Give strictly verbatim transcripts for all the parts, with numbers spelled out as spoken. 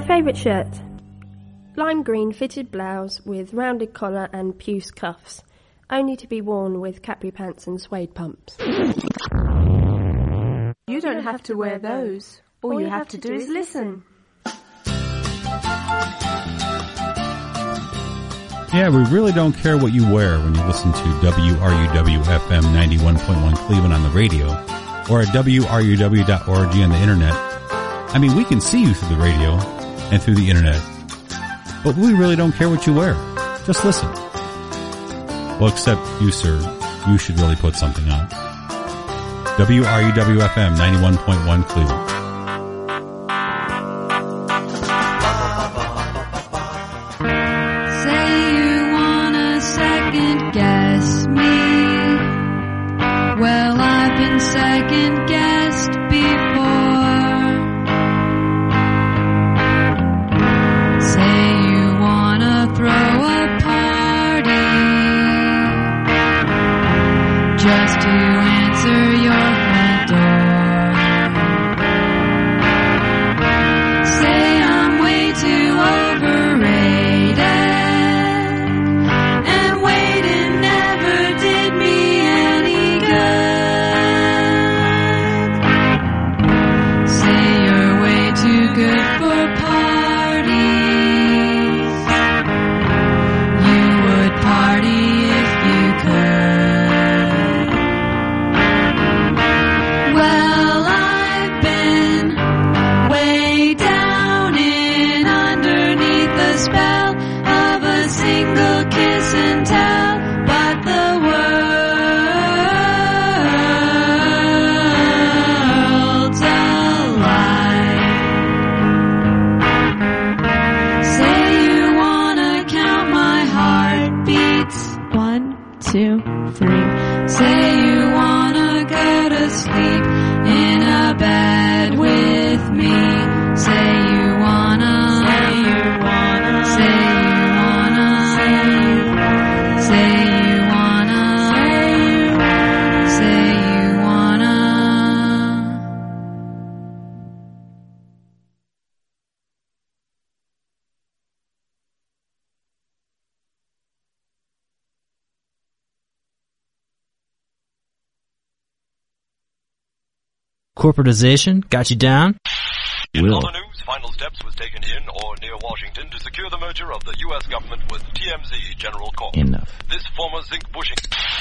favourite shirt. Lime green fitted blouse with rounded collar and puce cuffs, only to be worn with capri pants and suede pumps. You don't have to wear those. All you have to do is listen. Yeah, we really don't care what you wear when you listen to W R U W F M ninety-one point one Cleveland on the radio or at W R U W dot org on the internet. I mean, we can see you through the radio and through the internet, but we really don't care what you wear. Just listen. Well, except you, sir. You should really put something on. W R U W F M ninety-one point one Cleveland. Guess me. Well, I've been second guessed before. Say you wanna throw a party just to answer your front door. Say I'm way too overrated. Good for parties. You would party if you could. Well, I've been way down in underneath the spell of a single kiss and tell, but the world's alive. Two, three. Say you wanna go to sleep in a bed with me. Say you wanna. Say you wanna. Say you wanna. Say you wanna. Say you wanna. Say you wanna. Corporatization got you down? In other news, final steps was taken in or near Washington to secure the merger of the U S government with T M Z General Corp. Enough. This former zinc bushing.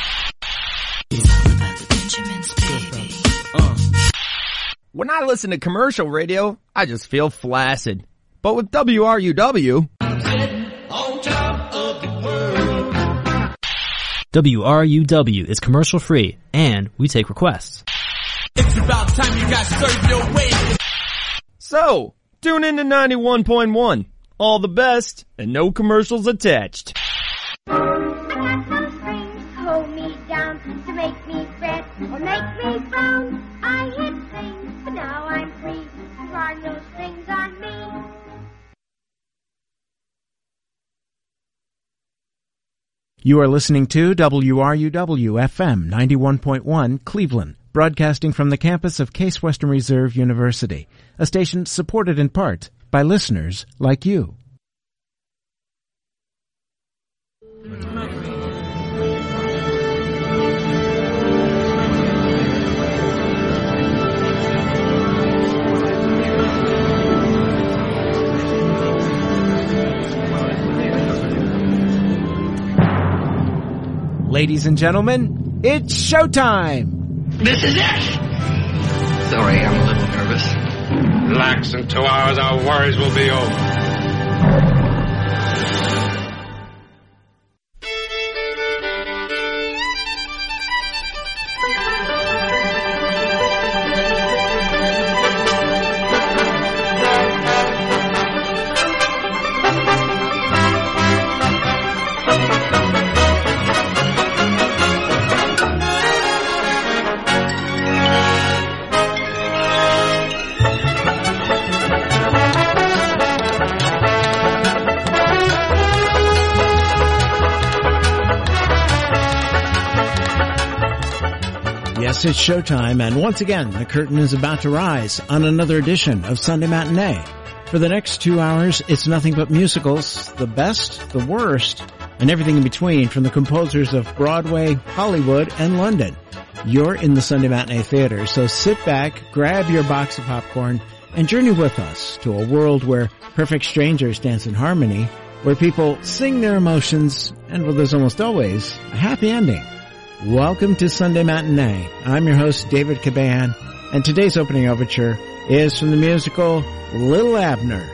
Uh. When I listen to commercial radio, I just feel flaccid. But with W R U W... on top of the world. W R U W is commercial free, and we take requests. It's about time you guys serve your way. So, tune in to ninety-one point one. All the best, and no commercials attached. I got no strings to hold me down, to make me fret or make me frown. I hit things, but now I'm free. There are no strings on me. You are listening to W R U W F M ninety-one point one Cleveland, broadcasting from the campus of Case Western Reserve University, a station supported in part by listeners like you. Ladies and gentlemen, it's showtime! This is it! Sorry, I'm a little nervous. Relax, in two hours our worries will be over. Yes, it's showtime, and once again, the curtain is about to rise on another edition of Sunday Matinee. For the next two hours, it's nothing but musicals, the best, the worst, and everything in between from the composers of Broadway, Hollywood, and London. You're in the Sunday Matinee Theater, so sit back, grab your box of popcorn, and journey with us to a world where perfect strangers dance in harmony, where people sing their emotions, and where there's almost always a happy ending. Welcome to Sunday Matinee. I'm your host, David Caban, and today's opening overture is from the musical Little Abner.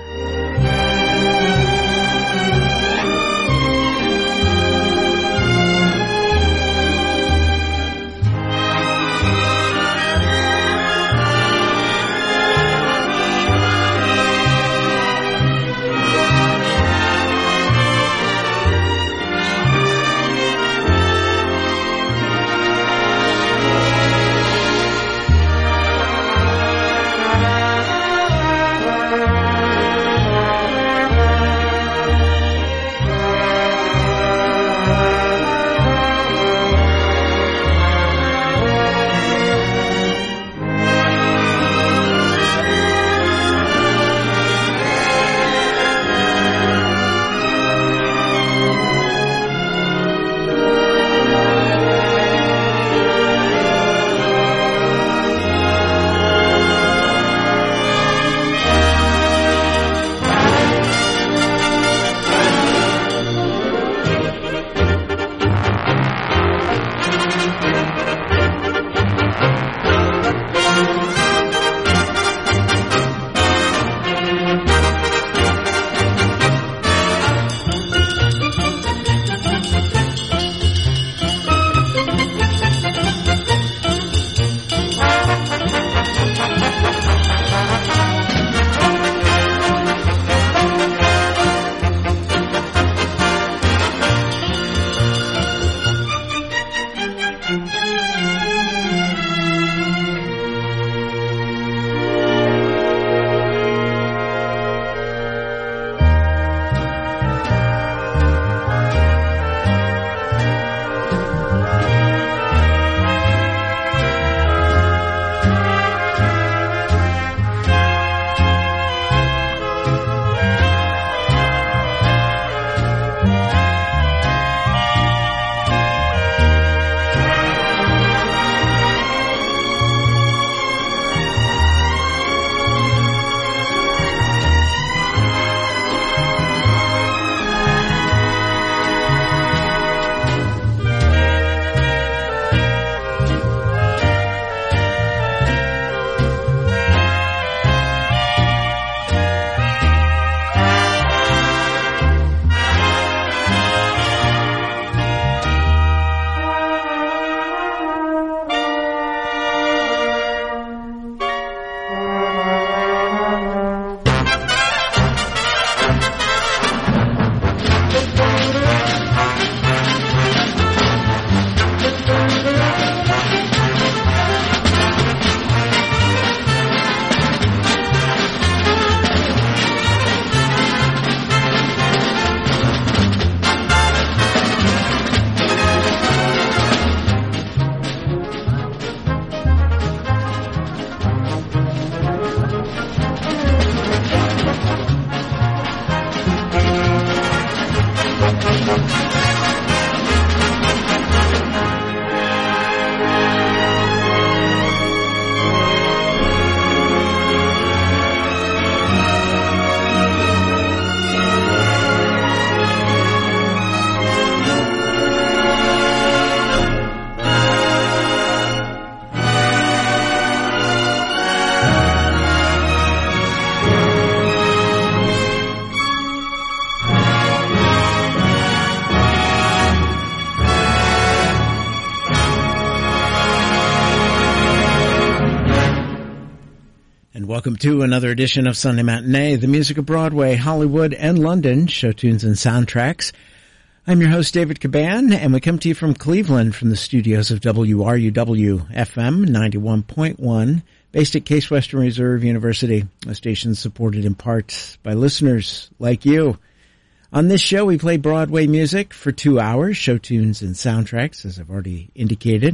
Welcome to another edition of Sunday Matinee, the music of Broadway, Hollywood, and London, show tunes and soundtracks. I'm your host, David Caban, and we come to you from Cleveland from the studios of W R U W F M ninety-one point one, based at Case Western Reserve University, a station supported in part by listeners like you. On this show, we play Broadway music for two hours, show tunes and soundtracks, as I've already indicated.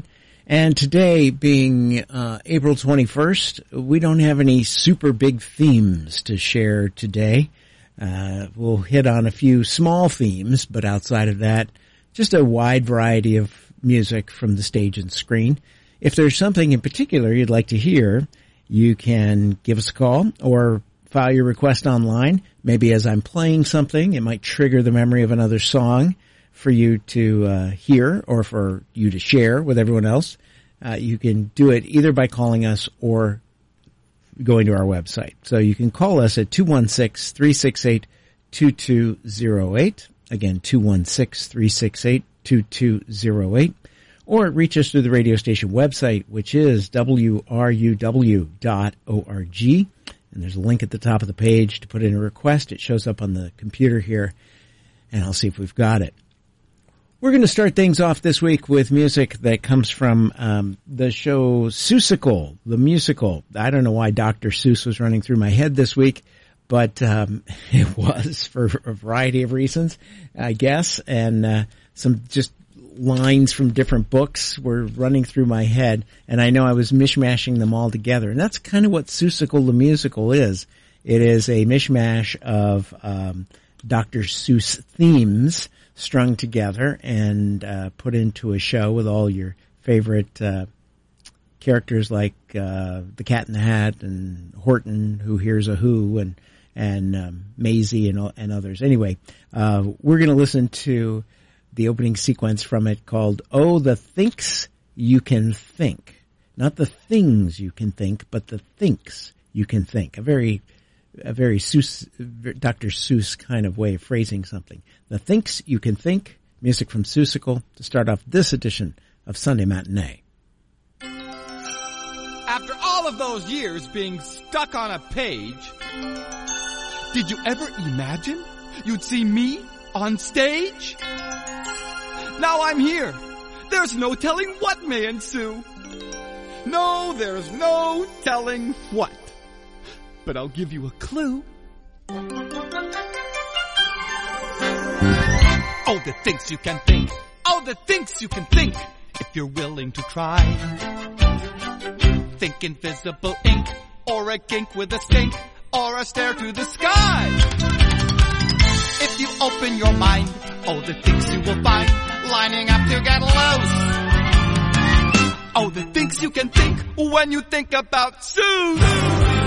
And today, being uh, April twenty-first, we don't have any super big themes to share today. Uh, we'll hit on a few small themes, but outside of that, just a wide variety of music from the stage and screen. If there's something in particular you'd like to hear, you can give us a call or file your request online. Maybe as I'm playing something, it might trigger the memory of another song for you to uh, hear or for you to share with everyone else. Uh, you can do it either by calling us or going to our website. So you can call us at two one six, three six eight, two two zero eight. Again, two one six, three six eight, two two zero eight. Or reach us through the radio station website, which is w r u w dot org. And there's a link at the top of the page to put in a request. It shows up on the computer here, and I'll see if we've got it. We're going to start things off this week with music that comes from um, the show Seussical, the musical. I don't know why Doctor Seuss was running through my head this week, but um, it was for a variety of reasons, I guess. And uh, some just lines from different books were running through my head, and I know I was mishmashing them all together. And that's kind of what Seussical, the musical, is. It is a mishmash of um, Doctor Seuss themes strung together and uh, put into a show with all your favorite uh, characters like uh, the Cat in the Hat and Horton, Who Hears a Who, and and um, Maisie and and others. Anyway, uh, we're going to listen to the opening sequence from it called "Oh, the Thinks You Can Think," not the things you can think, but the thinks you can think. A very a very Seuss, Doctor Seuss kind of way of phrasing something. The Thinks You Can Think, music from Seussical, to start off this edition of Sunday Matinee. After all of those years being stuck on a page, did you ever imagine you'd see me on stage? Now I'm here. There's no telling what may ensue. No, there's no telling what. But I'll give you a clue. Oh, the things you can think. Oh, the things you can think. If you're willing to try. Think invisible ink. Or a gink with a stink. Or a stare to the sky. If you open your mind. Oh, the things you will find. Lining up to get loose. Oh, the things you can think. When you think about Seuss.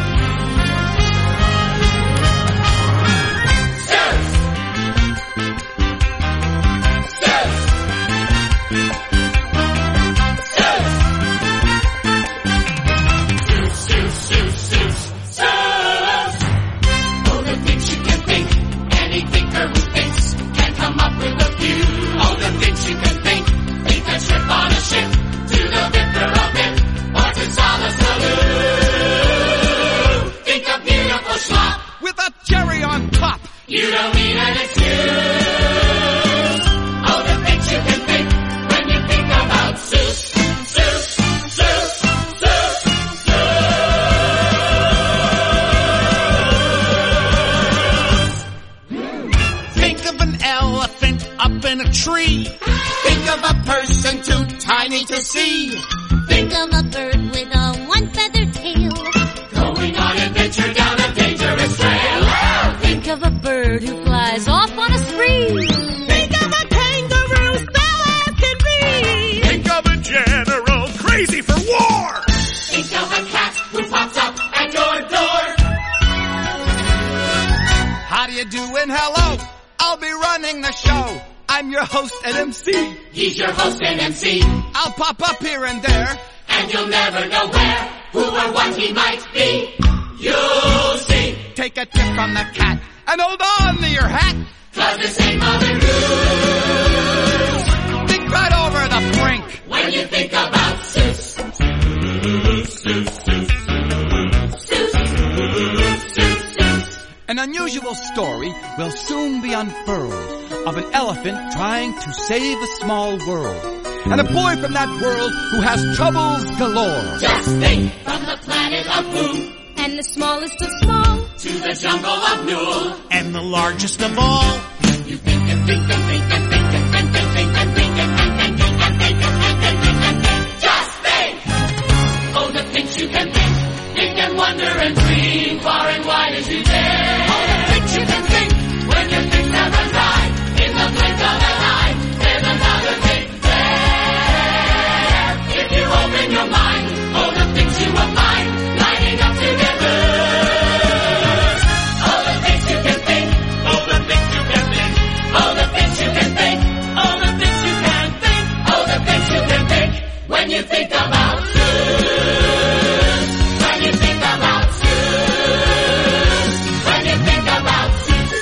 You don't need an excuse. Oh, the things you can think when you think about Seuss, Seuss, Seuss, Seuss, Seuss. Think of an elephant up in a tree. Think of a person too tiny to see. Think of a bird with a one-feathered tail. Going on adventure down a dangerous trail. Think of a bird who flies off on a spree. Think of a kangaroo so as can be. Think of a general crazy for war. Think of a cat who pops up at your door. How do you do and hello? I'll be running the show. I'm your host and M C. He's your host and M C. I'll pop up here and there. And you'll never know where, who or what he might be. You'll see. Take a tip from the cat and hold on to your hat. Cause this ain't Mother Goose. Think right over the brink when you think about Seuss. Seuss, Seuss, Seuss, Seuss, Seuss. An unusual story will soon be unfurled of an elephant trying to save a small world. And a boy from that world who has troubles galore. Just think, from the planet of Boo. And the smallest of small. To the jungle of Newell. And the largest of all. You think and think and think and think and think and think and think and think and think and think and think and think and think and think and think when you think about Sue. When you think about Sue. When you think about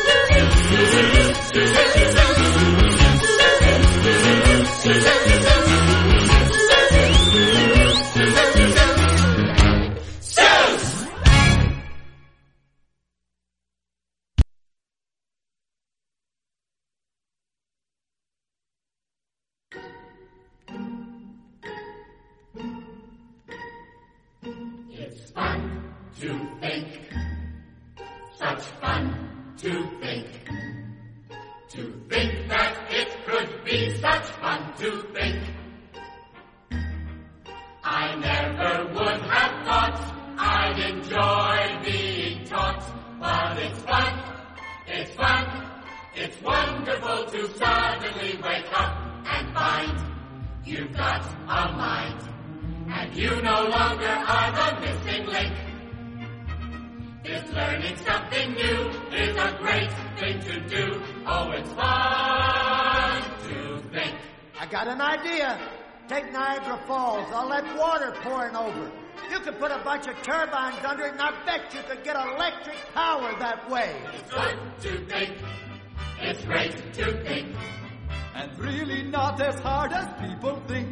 It's fun to think, such fun to think, to think that it could be such fun to think. I never would have thought I'd enjoy being taught, but it's fun, it's fun, it's wonderful to suddenly wake up and find you've got a mind. And you no longer are the missing link. This learning something new is a great thing to do. Oh, it's fun to think. I got an idea. Take Niagara Falls. I'll let water pouring over. You could put a bunch of turbines under it, and I bet you could get electric power that way. It's good to think. It's great to think. And really not as hard as people think.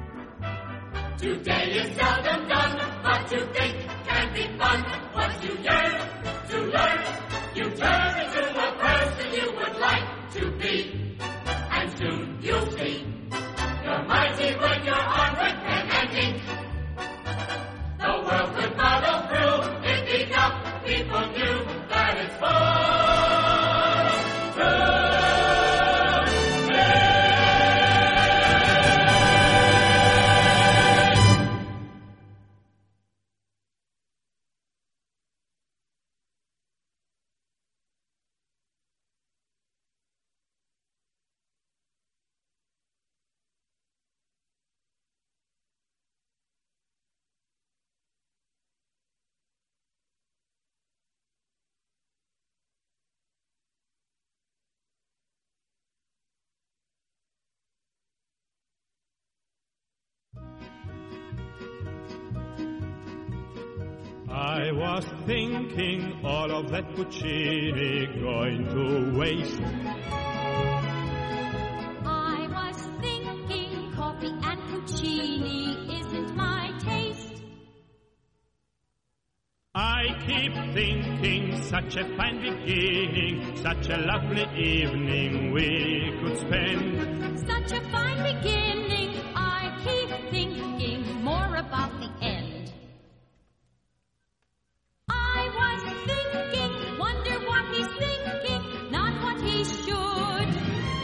Today is seldom done, but to think can be fun. Once you yearn to learn, you turn into a person you would like to be. And soon you'll see you're mighty when you're armed with pen and ink. The world could muddle through if enough people knew that it's fun to I was thinking all of that Puccini going to waste. I was thinking coffee and Puccini isn't my taste. I keep thinking such a fine beginning, such a lovely evening we could spend. Such a fine beginning, I keep thinking more about the end. I was thinking, wonder what he's thinking, not what he should.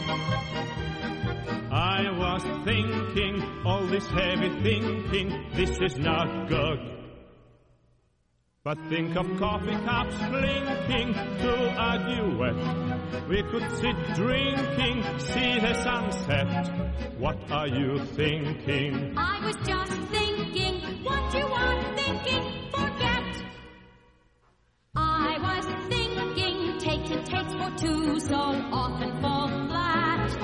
I was thinking, all this heavy thinking, this is not good. But think of coffee cups clinking to a duet. We could sit drinking, see the sunset. What are you thinking? I was just thinking, what you are thinking, forget. I was thinking, take it takes for two, so often fall flat.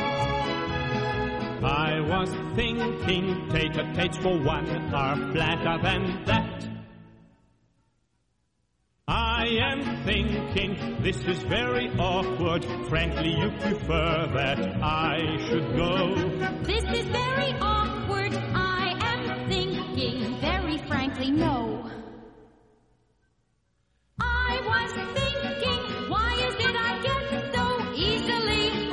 I was thinking, take it takes for one, are flatter than that. I am thinking, this is very awkward. Frankly, you prefer that I should go. This is very awkward. I am thinking, very frankly, no. I was thinking, why is it I get so easily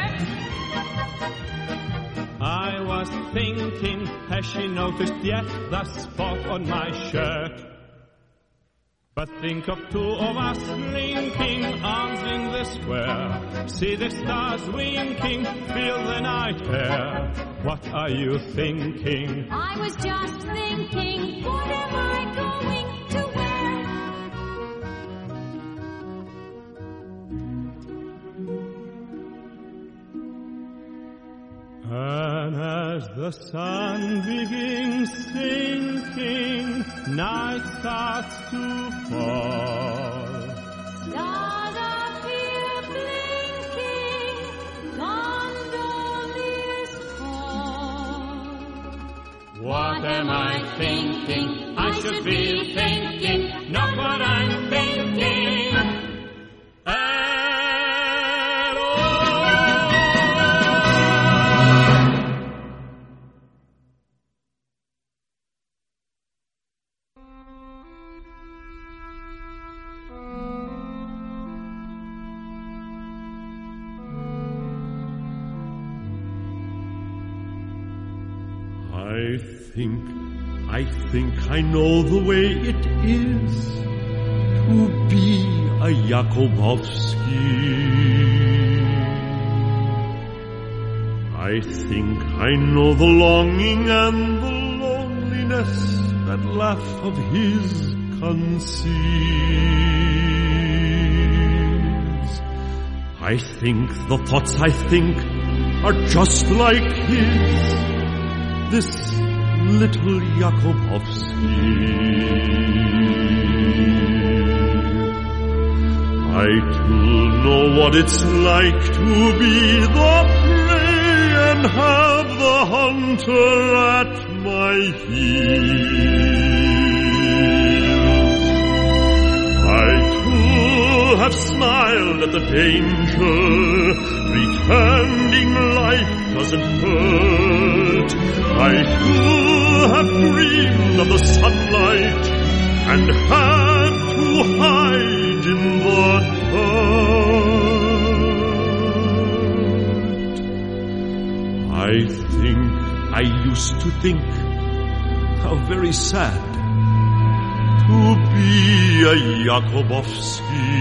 hurt? I was thinking, has she noticed yet the spot on my shirt? But think of two of us linking arms in the square. See the stars winking, feel the night air. What are you thinking? I was just thinking, what am I going to wear? And as the sun begins sinking, night starts to fall. Stars appear blinking, gondoliers call. am I thinking? I should be thinking, not what I'm thinking at all. I think, I think I know the way it is to be a Jakubowski. I think I know the longing and the loneliness that laugh of his conceals. I think the thoughts I think are just like his, this little Jakubowski. I too know what it's like to be the prey and have the hunter at my heels. I too have smiled at the danger, pretending life doesn't hurt. I too have dreamed of the sunlight and had to hide in the dirt. I think I used to think how very sad to be a Jakubowski.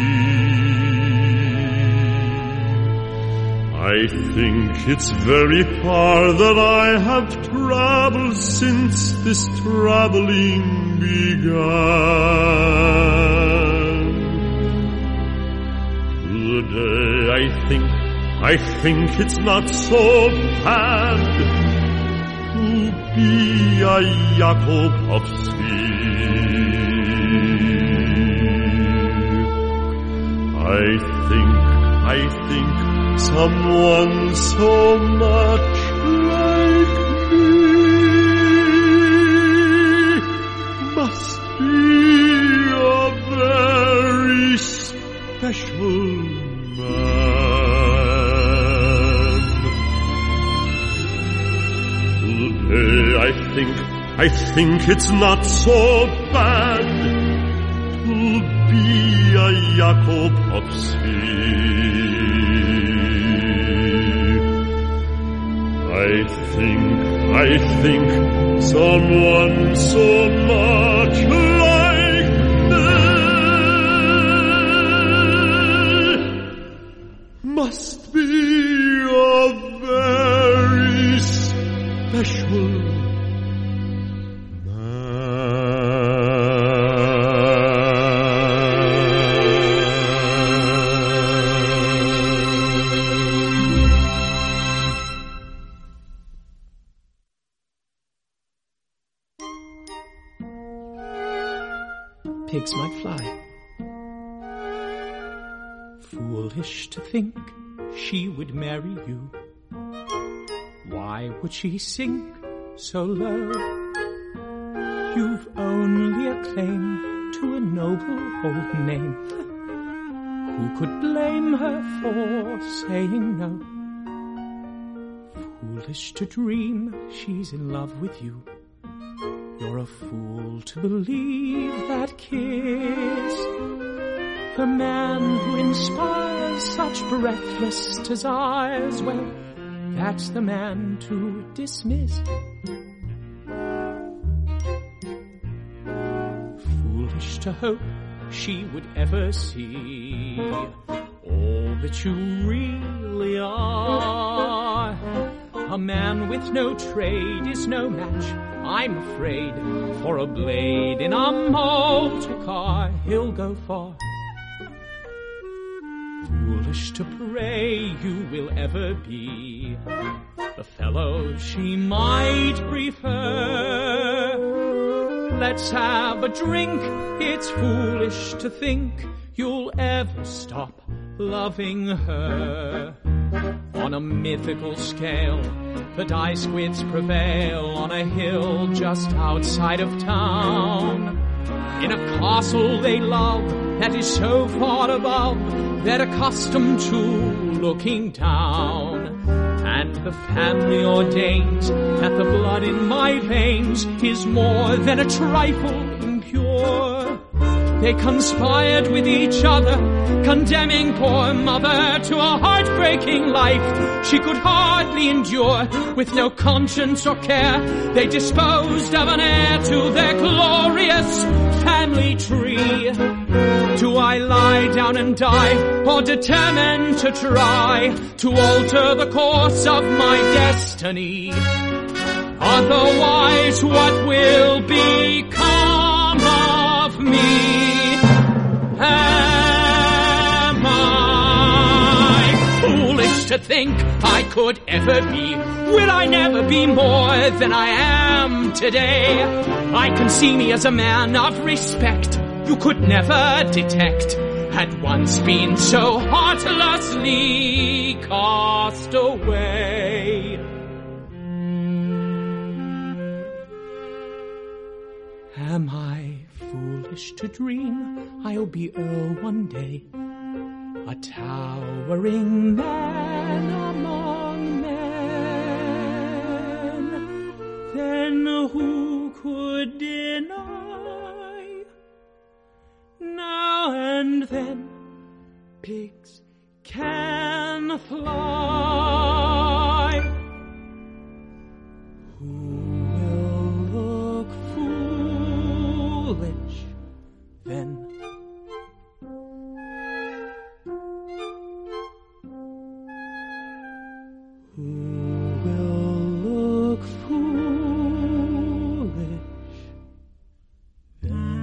I think it's very far that I have traveled since this traveling began. Today I think, I think it's not so bad to be a Jakubowski. I think, I think someone so much like me must be a very special man. Today I think, I think it's not so bad to be a Jakubowski. I think, I think someone so much like me must be a very special pigs might fly. Foolish to think she would marry you. Why would she sink so low? You've only a claim to a noble old name. Who could blame her for saying no? Foolish to dream she's in love with you. You're a fool to believe that kiss. The man who inspires such breathless desires, well, that's the man to dismiss. Foolish to hope she would ever see all that you really are. A man with no trade is no match, I'm afraid, for a blade in a motor car. He'll go far. Foolish to pray you will ever be the fellow she might prefer. Let's have a drink. It's foolish to think you'll ever stop loving her. On a mythical scale, the dice squids prevail on a hill just outside of town. In a castle they love that is so far above, they're accustomed to looking down. And the family ordains that the blood in my veins is more than a trifle impure. They conspired with each other, condemning poor mother to a heartbreaking life she could hardly endure. With no conscience or care, they disposed of an heir to their glorious family tree. Do I lie down and die, or determine to try to alter the course of my destiny? Otherwise, what will become of me? Am I foolish to think I could ever be? Will I never be more than I am today? I can see me as a man of respect you could never detect, had once been so heartlessly cast away. Am I foolish to dream I'll be Earl one day, a towering man among men? Then who could deny? Now and then pigs can fly. Who will look foolish then? Who will look foolish then?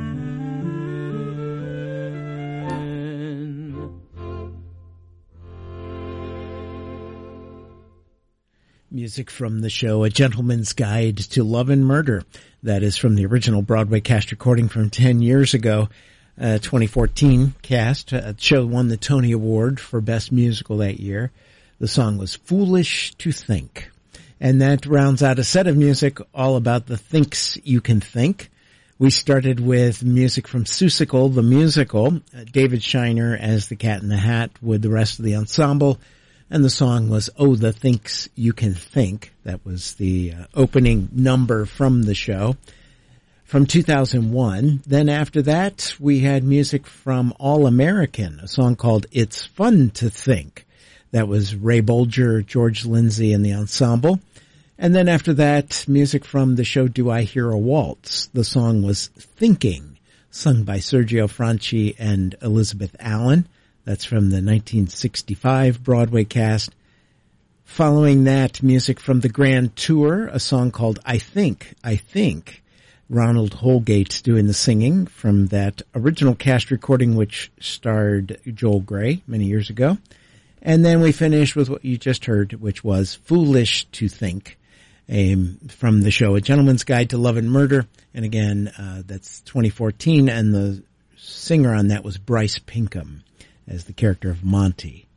Music from the show A Gentleman's Guide to Love and Murder. That is from the original Broadway cast recording from ten years ago, uh, twenty fourteen cast. Uh, the show won the Tony Award for Best Musical that year. The song was Foolish to Think. And that rounds out a set of music all about the thinks you can think. We started with music from Seussical, the musical, uh, David Shiner as the Cat in the Hat with the rest of the ensemble. And the song was Oh, the Thinks You Can Think. That was the uh, opening number from the show from two thousand one. Then after that, we had music from All American, a song called It's Fun to Think. That was Ray Bolger, George Lindsay, and the ensemble. And then after that, music from the show Do I Hear a Waltz? The song was Thinking, sung by Sergio Franchi and Elizabeth Allen. That's from the nineteen sixty-five Broadway cast. Following that, music from the Grand Tour, a song called I Think, I Think. Ronald Holgate doing the singing from that original cast recording which starred Joel Grey many years ago. And then we finished with what you just heard, which was Foolish to Think, um, from the show A Gentleman's Guide to Love and Murder. And again, uh, that's twenty fourteen, and the singer on that was Bryce Pinkham as the character of Monty.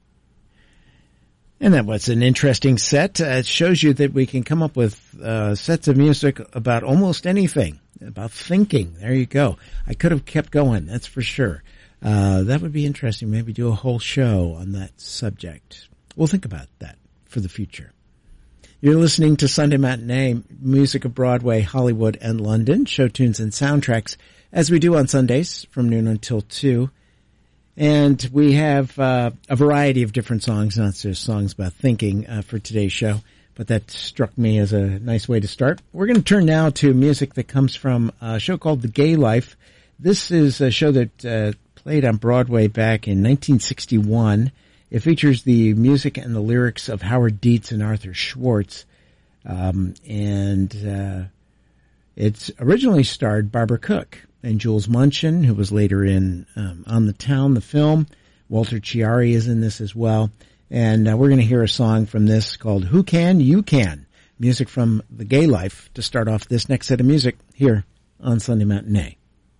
And that was an interesting set. Uh, it shows you that we can come up with uh, sets of music about almost anything, about thinking. There you go. I could have kept going, that's for sure. Uh, that would be interesting. Maybe do a whole show on that subject. We'll think about that for the future. You're listening to Sunday Matinee, music of Broadway, Hollywood, and London, show tunes and soundtracks, as we do on Sundays from noon until two. And we have uh, a variety of different songs, not just songs about thinking, uh, for today's show. But that struck me as a nice way to start. We're going to turn now to music that comes from a show called The Gay Life. This is a show that uh, played on Broadway back in nineteen sixty-one. It features the music and the lyrics of Howard Dietz and Arthur Schwartz. Um, and uh, it's originally starred Barbara Cook and Jules Munchin, who was later in um, On the Town, the film. Walter Chiari is in this as well. And uh, we're going to hear a song from this called Who Can, You Can. Music from The Gay Life to start off this next set of music here on Sunday Matinee.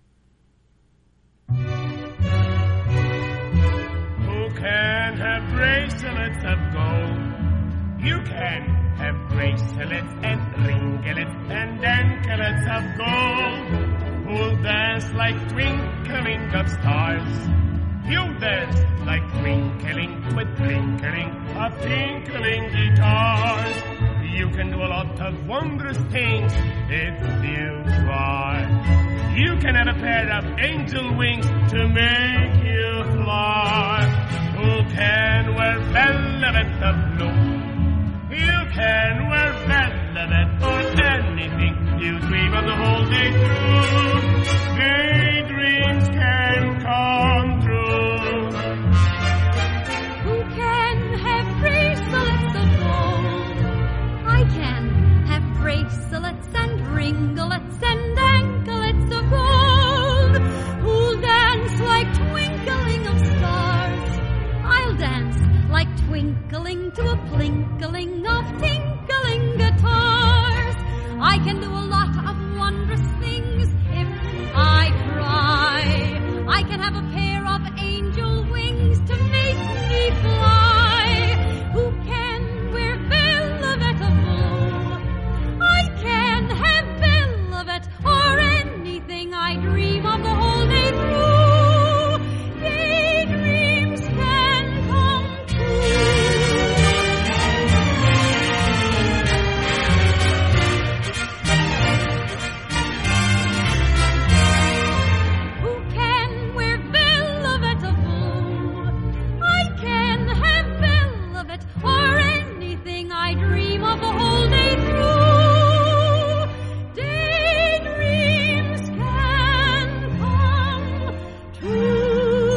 Who can have bracelets of gold You can have bracelets and ringlets and anklets of gold. Who'll dance like twinkling of stars? You'll dance like twinkling with twinkling of tinkling guitars. You can do a lot of wondrous things if you try. You can have a pair of angel wings to make you fly. Who can wear velvet of blue? You can wear velvet or anything you dream of the whole day through. Daydreams can come true. Who can have bracelets of gold? I can have bracelets and ringlets and anklets of gold. Who'll dance like twinkling of stars? I'll dance like twinkling to a plinkling of tinkling guitars. I can do a lot of wondrous things if I try. I can have a pair of angel wings to make me fly. Who can wear velvet of blue? I can have velvet or anything I dream of the whole day through. Daydreams can come true. Who can wear velvet of blue? I can have velvet or anything I dream of the whole day through. Daydreams can come true.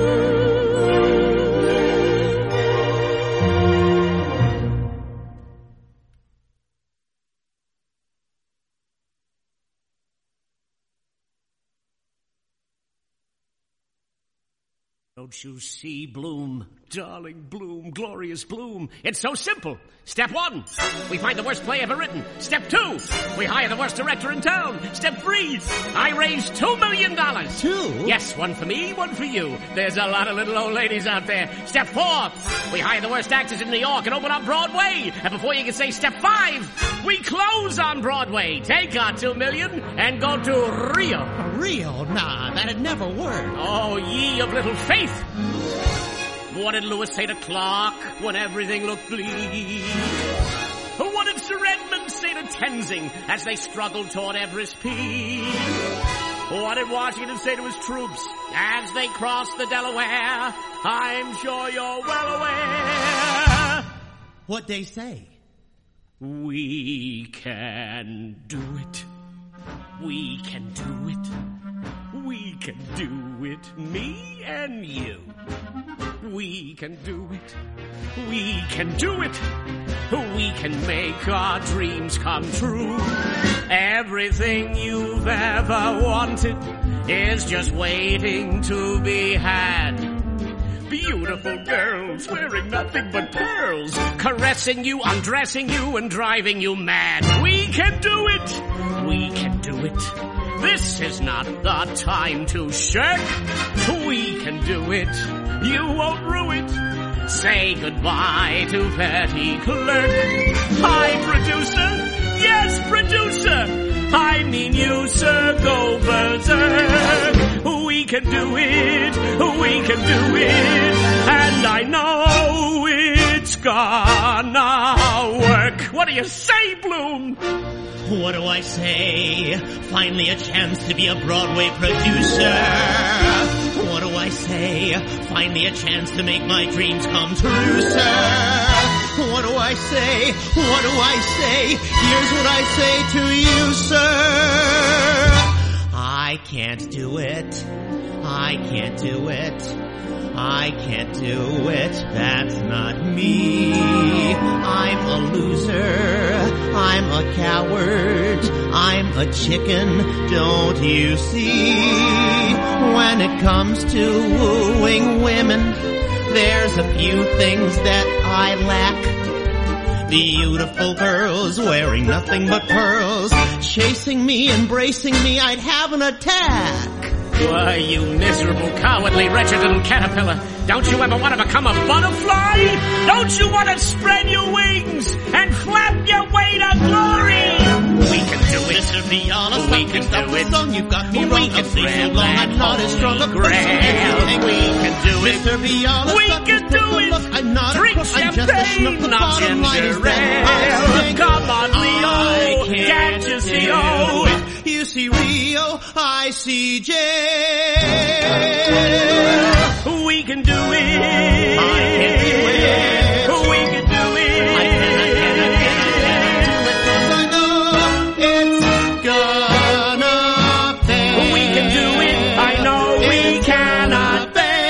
Don't you see, Bloom? Darling Bloom, glorious Bloom. It's so simple. Step one, we find the worst play ever written. Step two, we hire the worst director in town. Step three, I raise two million dollars. Two? Yes, one for me, one for you. There's a lot of little old ladies out there. Step four, we hire the worst actors in New York and open up Broadway. And before you can say step five, we close on Broadway. Take our two million and go to Rio. Rio? Nah, that'd never work. Oh, ye of little faith. What did Lewis say to Clark when everything looked bleak? What did Sir Edmund say to Tenzing as they struggled toward Everest Peak? What did Washington say to his troops as they crossed the Delaware? I'm sure you're well aware. What'd they say? We can do it. We can do it. We can do it, me and you. We can do it. We can do it. We can make our dreams come true. Everything you've ever wanted is just waiting to be had. Beautiful girls wearing nothing but pearls, caressing you, undressing you, and driving you mad. We can do it. We can do it. This is not the time to shirk. We can do it. You won't rue it. Say goodbye to petty clerk. Hi, producer. Yes, producer. I mean you, sir. Go berserk. We can do it. We can do it. And I know it's gonna work. What do you say, Bloom? What do I say? Finally a chance to be a Broadway producer. What do I say? Finally a chance to make my dreams come true, sir. What do I say? What do I say? Here's what I say to you, sir. I can't do it. I can't do it. I can't do it, that's not me. I'm a loser, I'm a coward, I'm a chicken, don't you see? When it comes to wooing women, there's a few things that I lack. Beautiful girls wearing nothing but pearls, chasing me, embracing me, I'd have an attack. Why, you miserable, cowardly, wretched little caterpillar. Don't you ever want to become a butterfly? Don't you want to spread your wings and flap your way to glory? We can do it. Mister Viola, we can do it. Song. You've got me we wrong. can I've seen so long. I'm not as strong a person as you think. We can do it. Mister Viola, we can do it. Look, I'm not Drink a champagne, I'm just a schnook. The not bottom line is ginger ale. Come on, Leo. Can't you see? Oh, you see Rio, I see J. We can do it. I can do it. We can do it. I can, I can, I can. I know it's gonna fail. We can do it. I know we cannot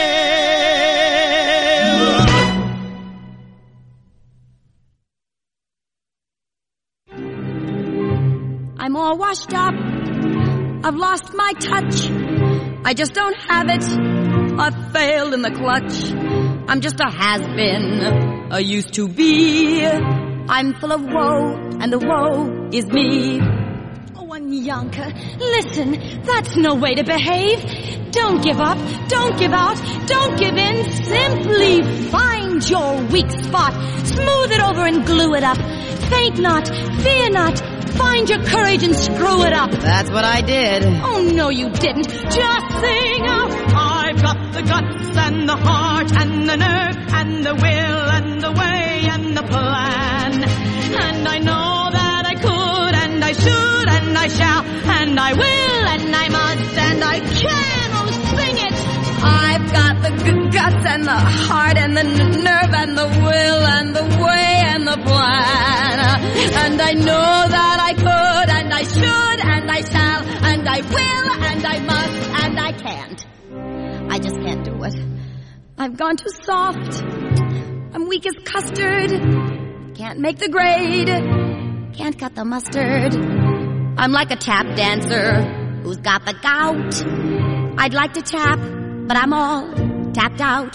fail. I'm all washed up. I've lost my touch. I just don't have it. I've failed in the clutch. I'm just a has-been, a used to be. I'm full of woe, and the woe is me. Oh, Anyanka, listen, that's no way to behave. Don't give up, don't give out, don't give in. Simply find your weak spot, smooth it over and glue it up. Faint not, fear not, find your courage and screw it up. That's what I did. Oh, no, you didn't. Just sing out. I've got the guts and the heart and the nerve and the will and the way and the plan. And I know that I could and I should and I shall and I will and I must and I can. Oh, sing it. I've got the g- guts and the heart and the n- nerve and the will and the way and the plan. And I know that I could and I should and I shall and I will and I must and I can't. I just can't do it. I've gone too soft. I'm weak as custard. Can't make the grade. Can't cut the mustard. I'm like a tap dancer who's got the gout. I'd like to tap, but I'm all tapped out.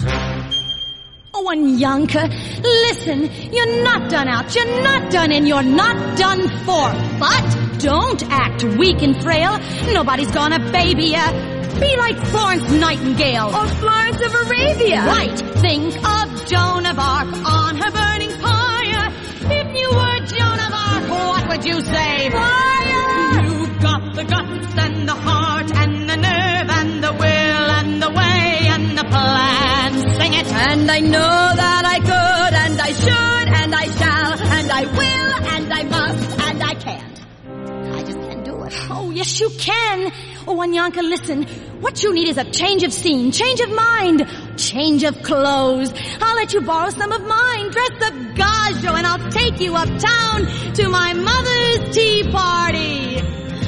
Oh, Anyanka, listen, you're not done out, you're not done in, you're not done for. But don't act weak and frail. Nobody's gonna baby ya. Be like Florence Nightingale. Or Florence of Arabia. Right. Think of Joan of Arc on her burning pyre. If you were Joan of Arc, what would you say? Fire! You've got the guts and the heart and the nerve and the will and the way and the plan. Sing it. And I know that I could and I should and I shall and I will and I must and I can't. I just can't do it. Oh, yes you can. Oh, Anyanka, listen. What you need is a change of scene, change of mind, change of clothes. I'll let you borrow some of mine. Dress the gajo and I'll take you uptown to my mother's tea party.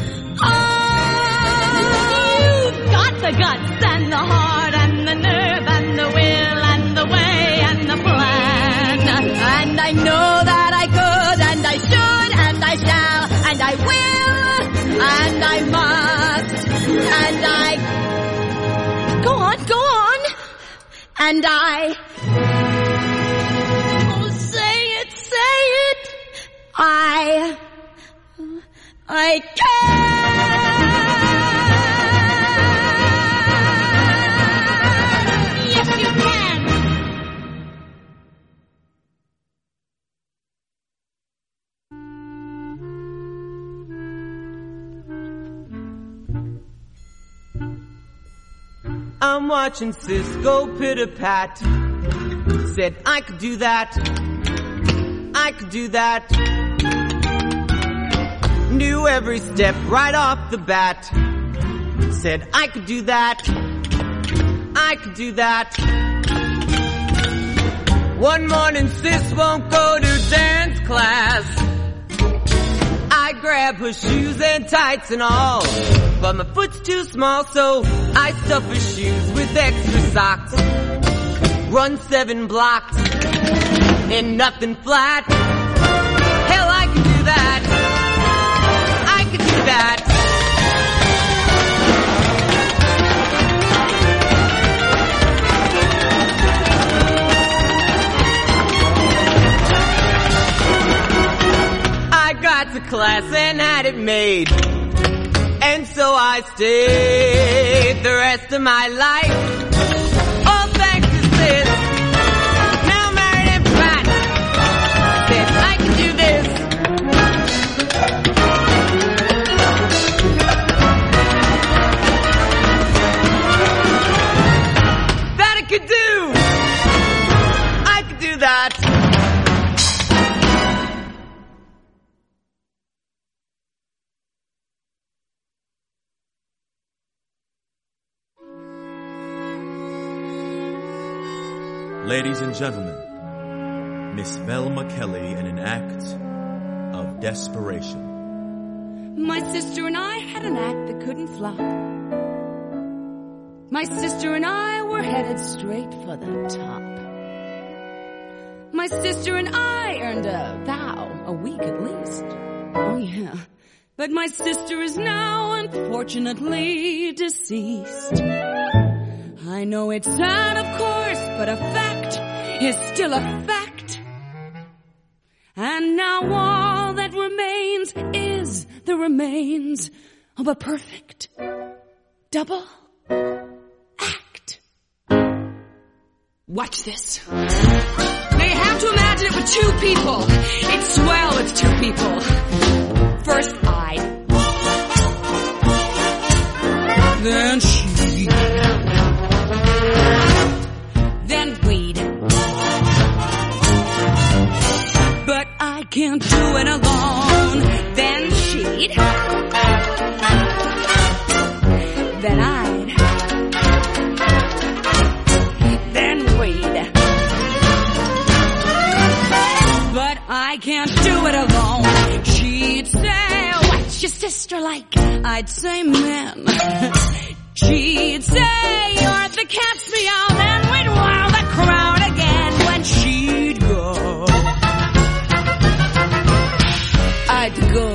Oh, you've got the guts and the heart and the nerve and the will and the way and the plan. And I know that I could and I should and I shall and I will and I must and I... Go on, go on. And I... Oh, say it, say it. I... I can. Yes, you can. I'm watching Cisco pitter-pat. Said I could do that. I could do that. Knew every step right off the bat. Said I could do that. I could do that. One morning Sis won't go to dance class. I grab her shoes and tights and all, but my foot's too small, so I stuff her shoes with extra socks. Run seven blocks and nothing flat. Hell, I can do that. I can do that. I got to class and had it made, and so I stayed the rest of my life. All thanks to Ladies and gentlemen, Miss Velma Kelly in an act of desperation. My sister and I had an act that couldn't flop. My sister and I were headed straight for the top. My sister and I earned a vow, a week at least. Oh yeah. But my sister is now unfortunately deceased. I know it's sad, of course, but a fact is still a fact. And now all that remains is the remains of a perfect double act. Watch this. Now you have to imagine it with two people. It's swell, it's two people. First I, then she, then we'd. But I can't do it alone. Then she'd, then I'd, then we'd. But I can't do it alone. She'd say, what's your sister like? I'd say, man. She'd say, you're the cat's meow. Then we'd wow the crowd again. When she'd go, I'd go.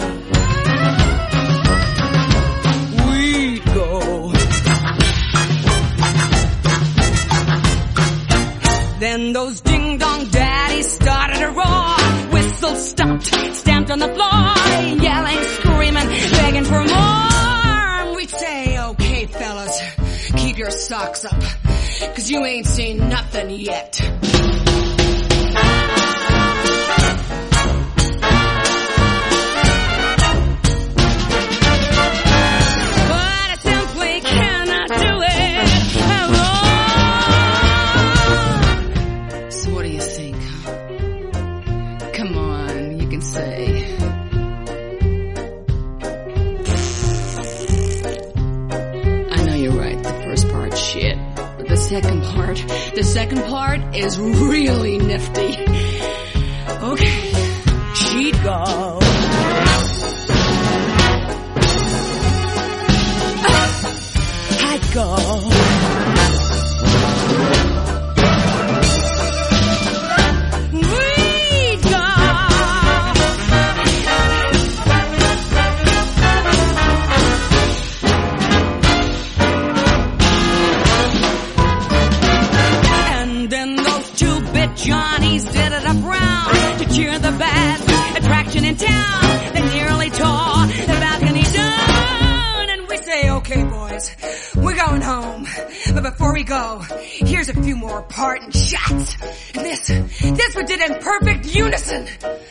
We'd go. Then those ding-dong daddies started to roar. Whistle stopped, stamped on the floor, yelling, screaming, begging for more. We'd say, okay, fellas, keep your socks up, 'cause you ain't seen nothing yet. But I simply cannot do it alone. So what do you think, huh? Come on, you can say. I know you're right, the first part's shit. But the second part, the second part is really nifty. Okay, she'd go. I'd go. Johnnies did it up round to cheer the best attraction in town. They nearly tore the balcony down. And we say, okay, boys, we're going home. But before we go, here's a few more parting shots. And this, this we did in perfect unison.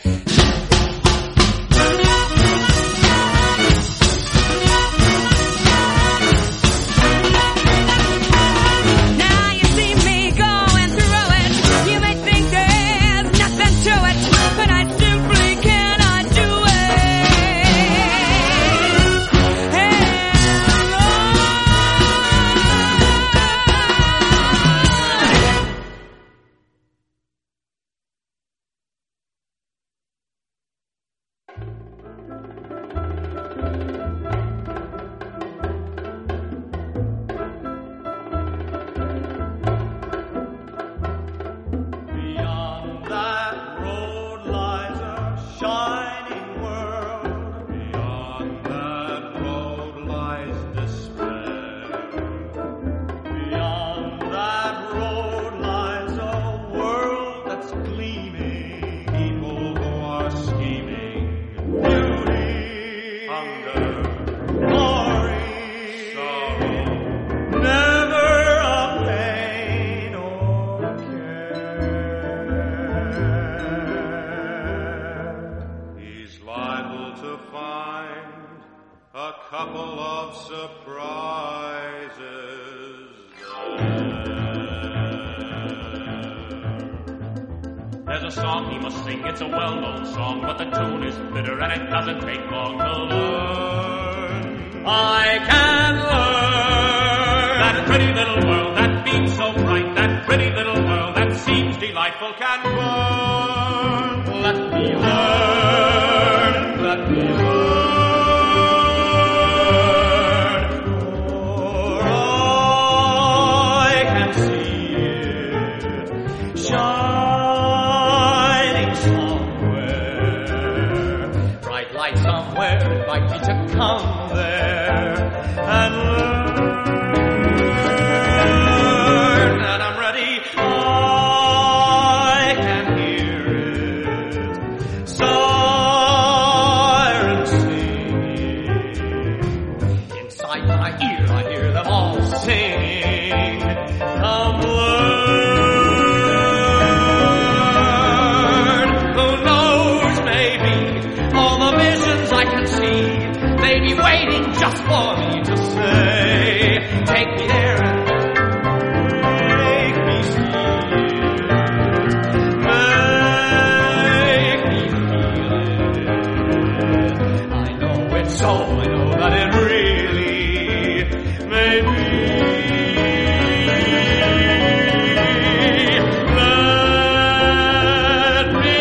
There's a song he must sing, it's a well-known song, but the tune is bitter and it doesn't take long to learn. I can learn that pretty little world that beams so bright, that pretty little world that seems rifle can burn. Let me learn, let me learn. For I can see it shining somewhere. Bright light somewhere, invite me to come there and learn. And I'm ready. I can hear it. Sirens singing. Inside my ear, I hear them all singing. Come learn. Who knows, maybe all the visions I can see, they be waiting just for me to say, take me there and make me see it, make me feel it. I know it's so, I know that it really may be. Let me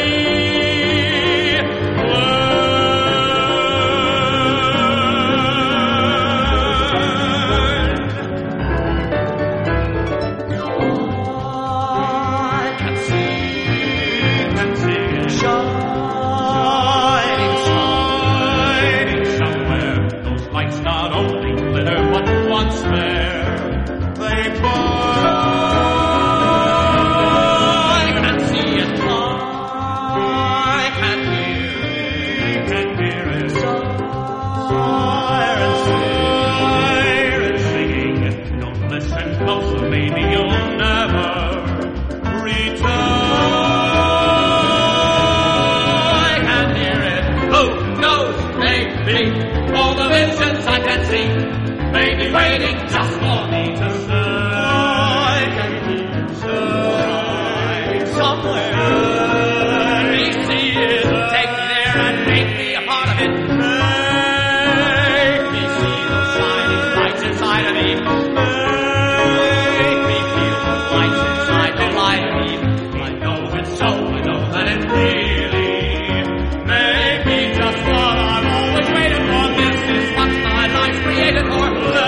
waiting just for me to say, somewhere, me see it, take me there and make me a part of it, make me see the shining lights inside of me, make me feel the lights inside the light of me. I know it's so, I know that it really make me just what I've always waited for. This is what my life's created for.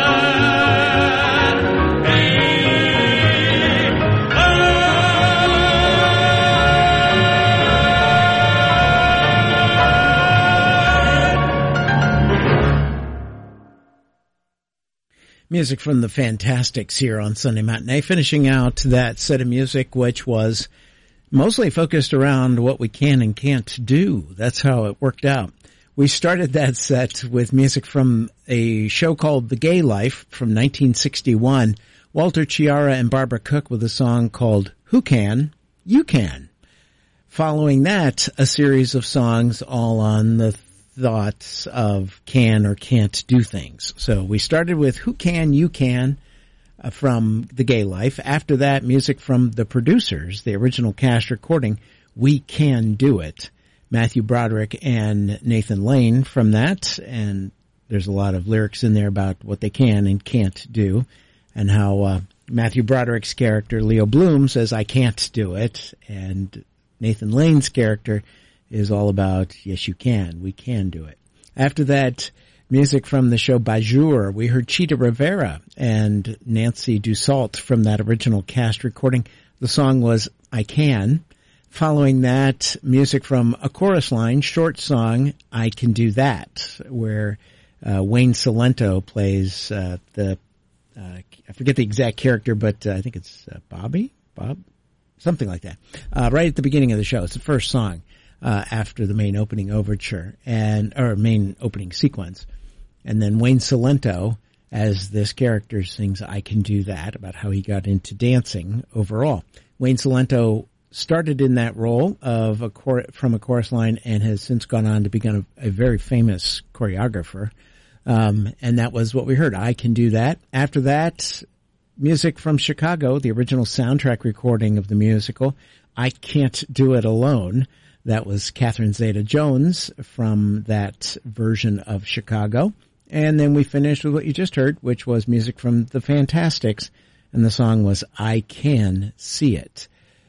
Music from the Fantastics here on Sunday Matinee, finishing out that set of music which was mostly focused around what we can and can't do. That's how it worked out. We started that set with music from a show called The Gay Life from nineteen sixty-one. Walter Chiara and Barbara Cook with a song called Who Can? You Can. Following that, a series of songs all on the thoughts of can or can't do things. So we started with Who Can, You Can uh, from The Gay Life. After that, music from The Producers, the original cast recording, We Can Do It. Matthew Broderick and Nathan Lane from that, and there's a lot of lyrics in there about what they can and can't do, and how uh, Matthew Broderick's character, Leo Bloom, says, I can't do it, and Nathan Lane's character is all about, yes, you can. We can do it. After that, music from the show Bajur. We heard Chita Rivera and Nancy Dussault from that original cast recording. The song was I Can. Following that, music from A Chorus Line, short song, I Can Do That, where uh, Wayne Cilento plays uh, the, uh, I forget the exact character, but uh, I think it's uh, Bobby? Bob? Something like that. Uh, right at the beginning of the show. It's the first song. Uh, after the main opening overture and, or main opening sequence. And then Wayne Cilento, as this character, sings I Can Do That, about how he got into dancing overall. Wayne Cilento started in that role of a chor- from A Chorus Line and has since gone on to become a, a very famous choreographer. Um, and that was what we heard, I Can Do That. After that, music from Chicago, the original soundtrack recording of the musical, I Can't Do It Alone. That was Catherine Zeta-Jones from that version of Chicago. And then we finished with what you just heard, which was music from the Fantastics, and the song was I Can See It.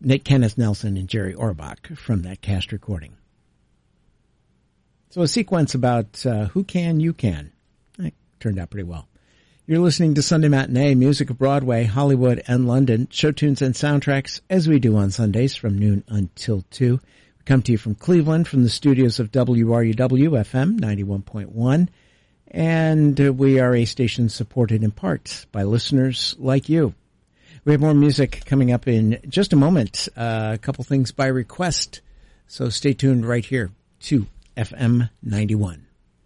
Nick Kenneth Nelson and Jerry Orbach from that cast recording. So a sequence about uh, Who Can, You Can. It turned out pretty well. You're listening to Sunday Matinee, music of Broadway, Hollywood, and London, show tunes and soundtracks as we do on Sundays from noon until two. We come to you from Cleveland, from the studios of W R U W F M ninety-one point one, and uh, we are a station supported in part by listeners like you. We have more music coming up in just a moment, uh, a couple things by request, so stay tuned right here to F M ninety-one.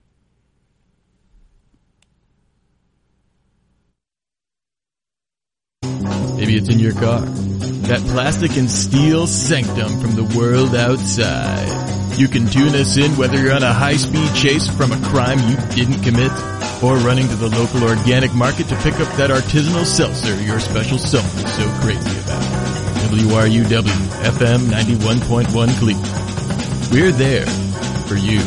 Maybe it's in your car. That plastic and steel sanctum from the world outside. You can tune us in whether you're on a high-speed chase from a crime you didn't commit or running to the local organic market to pick up that artisanal seltzer your special someone is so crazy about. W R U W F M ninety-one point one Cleveland. We're there for you.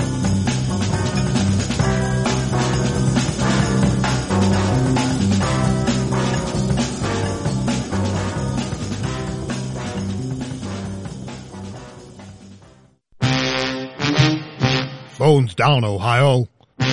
Phones down, Ohio.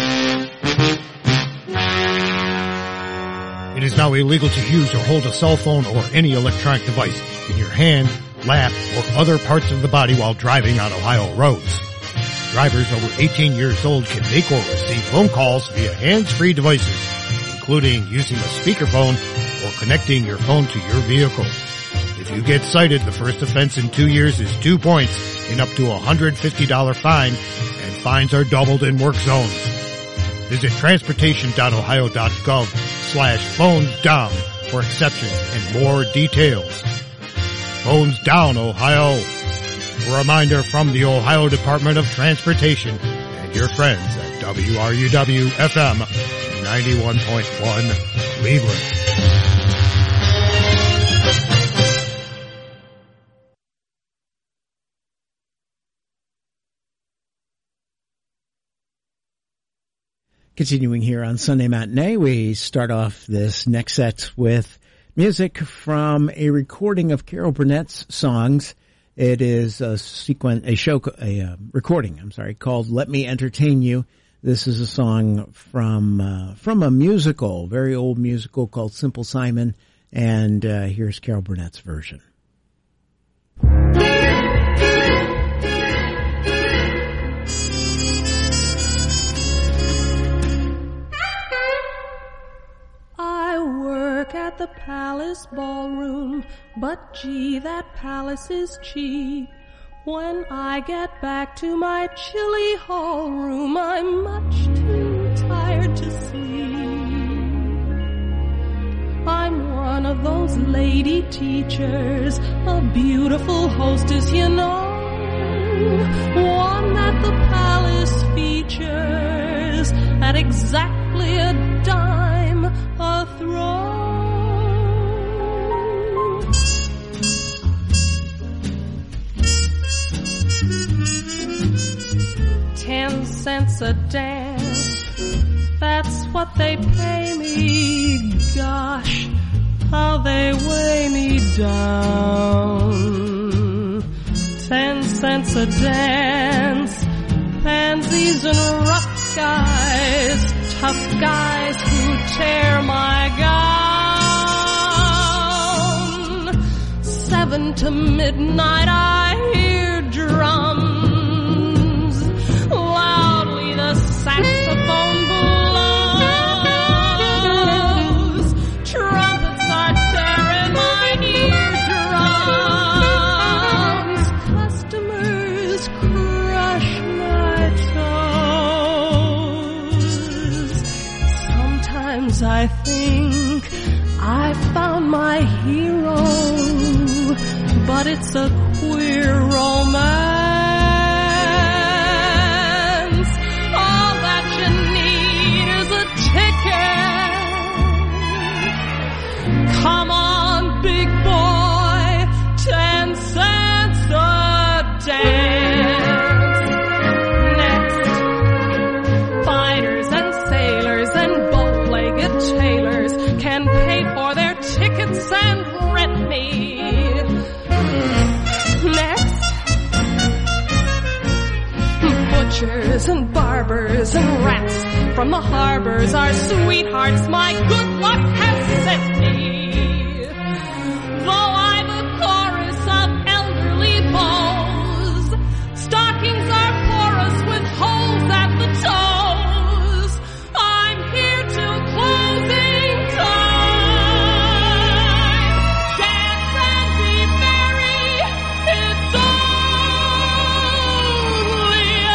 It is now illegal to use or hold a cell phone or any electronic device in your hand, lap, or other parts of the body while driving on Ohio roads. Drivers over eighteen years old can make or receive phone calls via hands-free devices, including using a speakerphone or connecting your phone to your vehicle. If you get cited, the first offense in two years is two points and up to a one hundred fifty dollars fine, and fines are doubled in work zones. Visit transportation.ohio.gov slash phones down for exceptions and more details. Phones down, Ohio. A reminder from the Ohio Department of Transportation and your friends at W R U W F M ninety-one point one Cleveland. Continuing here on Sunday Matinee, we start off this next set with music from a recording of Carol Burnett's songs. It is a sequence, a show, a uh, recording, I'm sorry, called Let Me Entertain You. This is a song from, uh, from a musical, very old musical called Simple Simon, and uh, here's Carol Burnett's version. At the palace ballroom, but gee, that palace is cheap. When I get back to my chilly hall room, I'm much too tired to sleep. I'm one of those lady teachers, a beautiful hostess, you know, one that the palace features at exactly a dime a throw. Ten cents a dance, that's what they pay me. Gosh, how they weigh me down. Ten cents a dance, pansies and rough guys, tough guys who tear my gown. Seven to midnight I hear drums. Loudly the saxophone blows. Trumpets are tearing my eardrums. Customers crush my toes. Sometimes I think I found my hero, but it's a queer romance. Come on, big boy, ten cents a dance. Next, fighters and sailors and bow-legged tailors can pay for their tickets and rent me. butchers and barbers and rats from the harbors are sweethearts my good luck has sent me. Though I'm a chorus of elderly beaux, stockings are porous with holes at the toes. I'm here till closing time. Dance and be merry, it's only a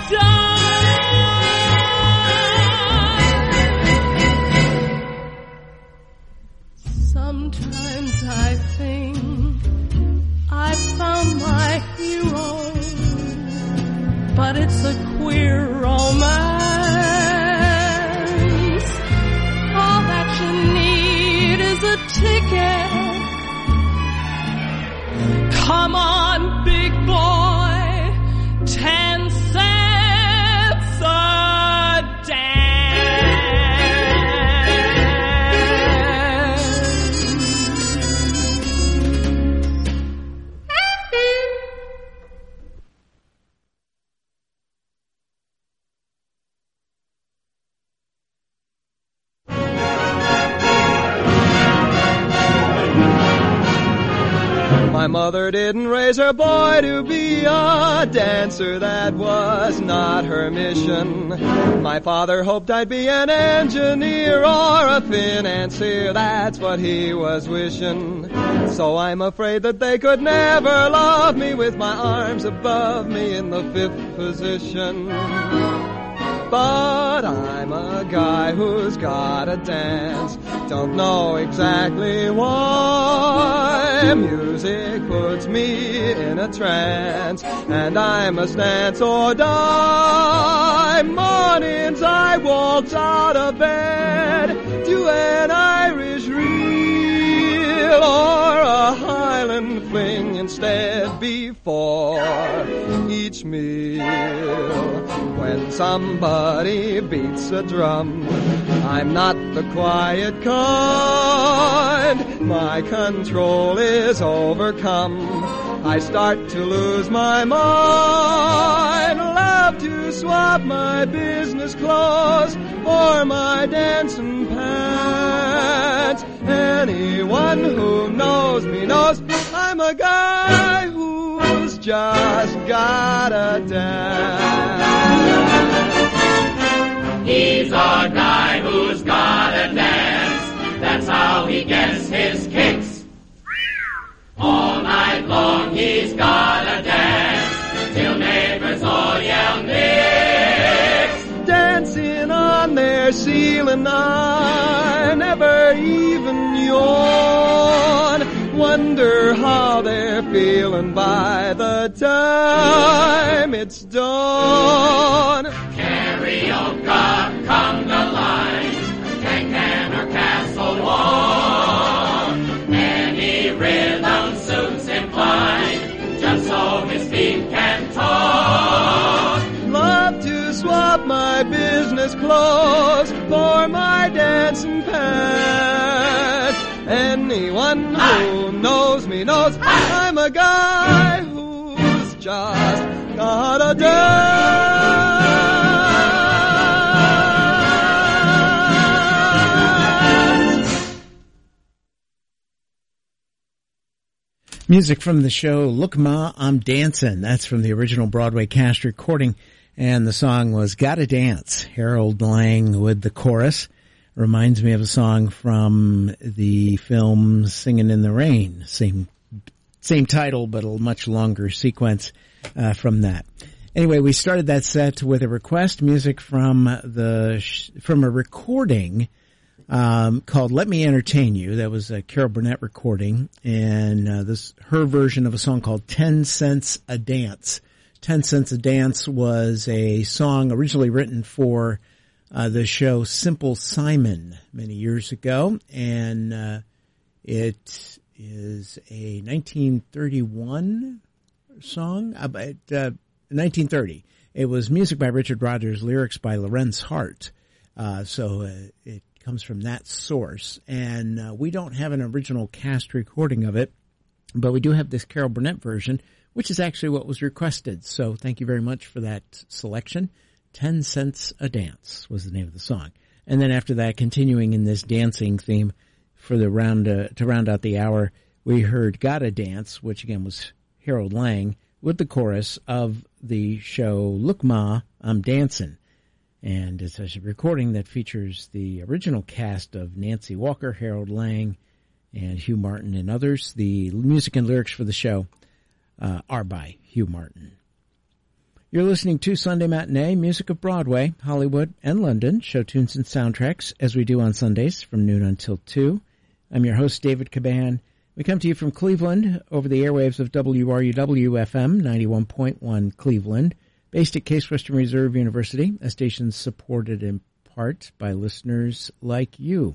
dime. Sometimes I think I've found my hero, but it's a queer romance. All that you need is a ticket. Come on, big boy, ten cents a dance. My mother didn't raise her boy to be a dancer, that was not her mission. My father hoped I'd be an engineer or a financier, that's what he was wishing. So I'm afraid that they could never love me with my arms above me in the fifth position. But I'm a guy who's gotta dance, don't know exactly why. Music puts me in a trance, and I must dance or die. Mornings I waltz out of bed to an Irish reel or a Highland fling instead before each meal. When somebody beats a drum, I'm not the quiet kind. My control is overcome. I start to lose my mind. Love to swap my business clothes for my dancing pants. Anyone who knows me knows I'm a guy who's just gotta dance. He's a guy who's gotta dance. That's how he gets his kicks. All night long he's gotta dance till neighbors all yell nix. Dancing on their ceiling, I never even yawn. Wonder how they're feeling by the time it's dawn. Karaoke, come the lines, can-can or castle wall. Any rhythm suits him fine, just so his feet can talk. Love to swap my business clothes for my dancing pants. Anyone who knows me knows I'm a guy who's just gotta dance. Music from the show Look Ma, I'm Dancin'. That's from the original Broadway cast recording, and the song was Gotta Dance. Harold Lang with the chorus. Reminds me of a song from the film Singin' in the Rain. Same, same title, but a much longer sequence, uh, from that. Anyway, we started that set with a request, music from the, from a recording, um, called Let Me Entertain You. That was a Carol Burnett recording, and, uh, this, her version of a song called Ten Cents a Dance. Ten Cents a Dance was a song originally written for Uh, the show Simple Simon many years ago, and uh, it is a nineteen thirty-one song, about uh, nineteen thirty. It was music by Richard Rodgers, lyrics by Lorenz Hart, uh, so uh, it comes from that source. And uh, we don't have an original cast recording of it, but we do have this Carol Burnett version, which is actually what was requested. So thank you very much for that selection. Ten Cents a Dance was the name of the song. And then after that, continuing in this dancing theme for the round, uh, to round out the hour, we heard Gotta Dance, which again was Harold Lang, with the chorus of the show Look Ma, I'm Dancin'. And it's a recording that features the original cast of Nancy Walker, Harold Lang, and Hugh Martin and others. The music and lyrics for the show uh, are by Hugh Martin. You're listening to Sunday Matinee, music of Broadway, Hollywood, and London, show tunes and soundtracks, as we do on Sundays from noon until two. I'm your host, David Caban. We come to you from Cleveland over the airwaves of W R U W F M ninety-one point one Cleveland, based at Case Western Reserve University, a station supported in part by listeners like you.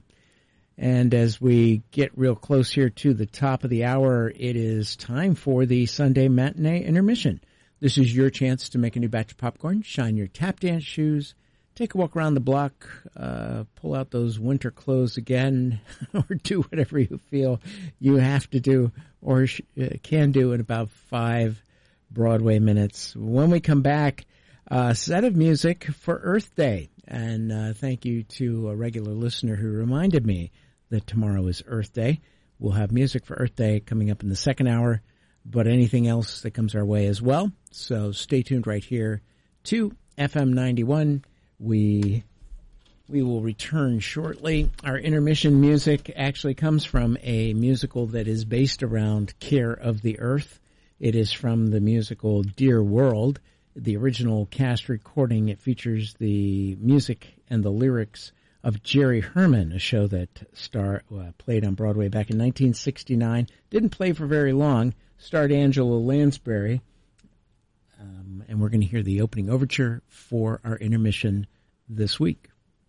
And as we get real close here to the top of the hour, it is time for the Sunday Matinee Intermission. This is your chance to make a new batch of popcorn, shine your tap dance shoes, take a walk around the block, uh, pull out those winter clothes again, or do whatever you feel you have to do or sh- uh, can do in about five Broadway minutes. When we come back, a set of music for Earth Day. And uh, thank you to a regular listener who reminded me that tomorrow is Earth Day. We'll have music for Earth Day coming up in the second hour, but anything else that comes our way as well. So stay tuned right here to F M ninety-one. We we will return shortly. Our intermission music actually comes from a musical that is based around care of the earth. It is from the musical Dear World. The original cast recording, it features the music and the lyrics of Jerry Herman, a show that star uh, played on Broadway back in nineteen sixty-nine. Didn't play for very long. Starred Angela Lansbury. Um, and we're going to hear the opening overture for our intermission this week.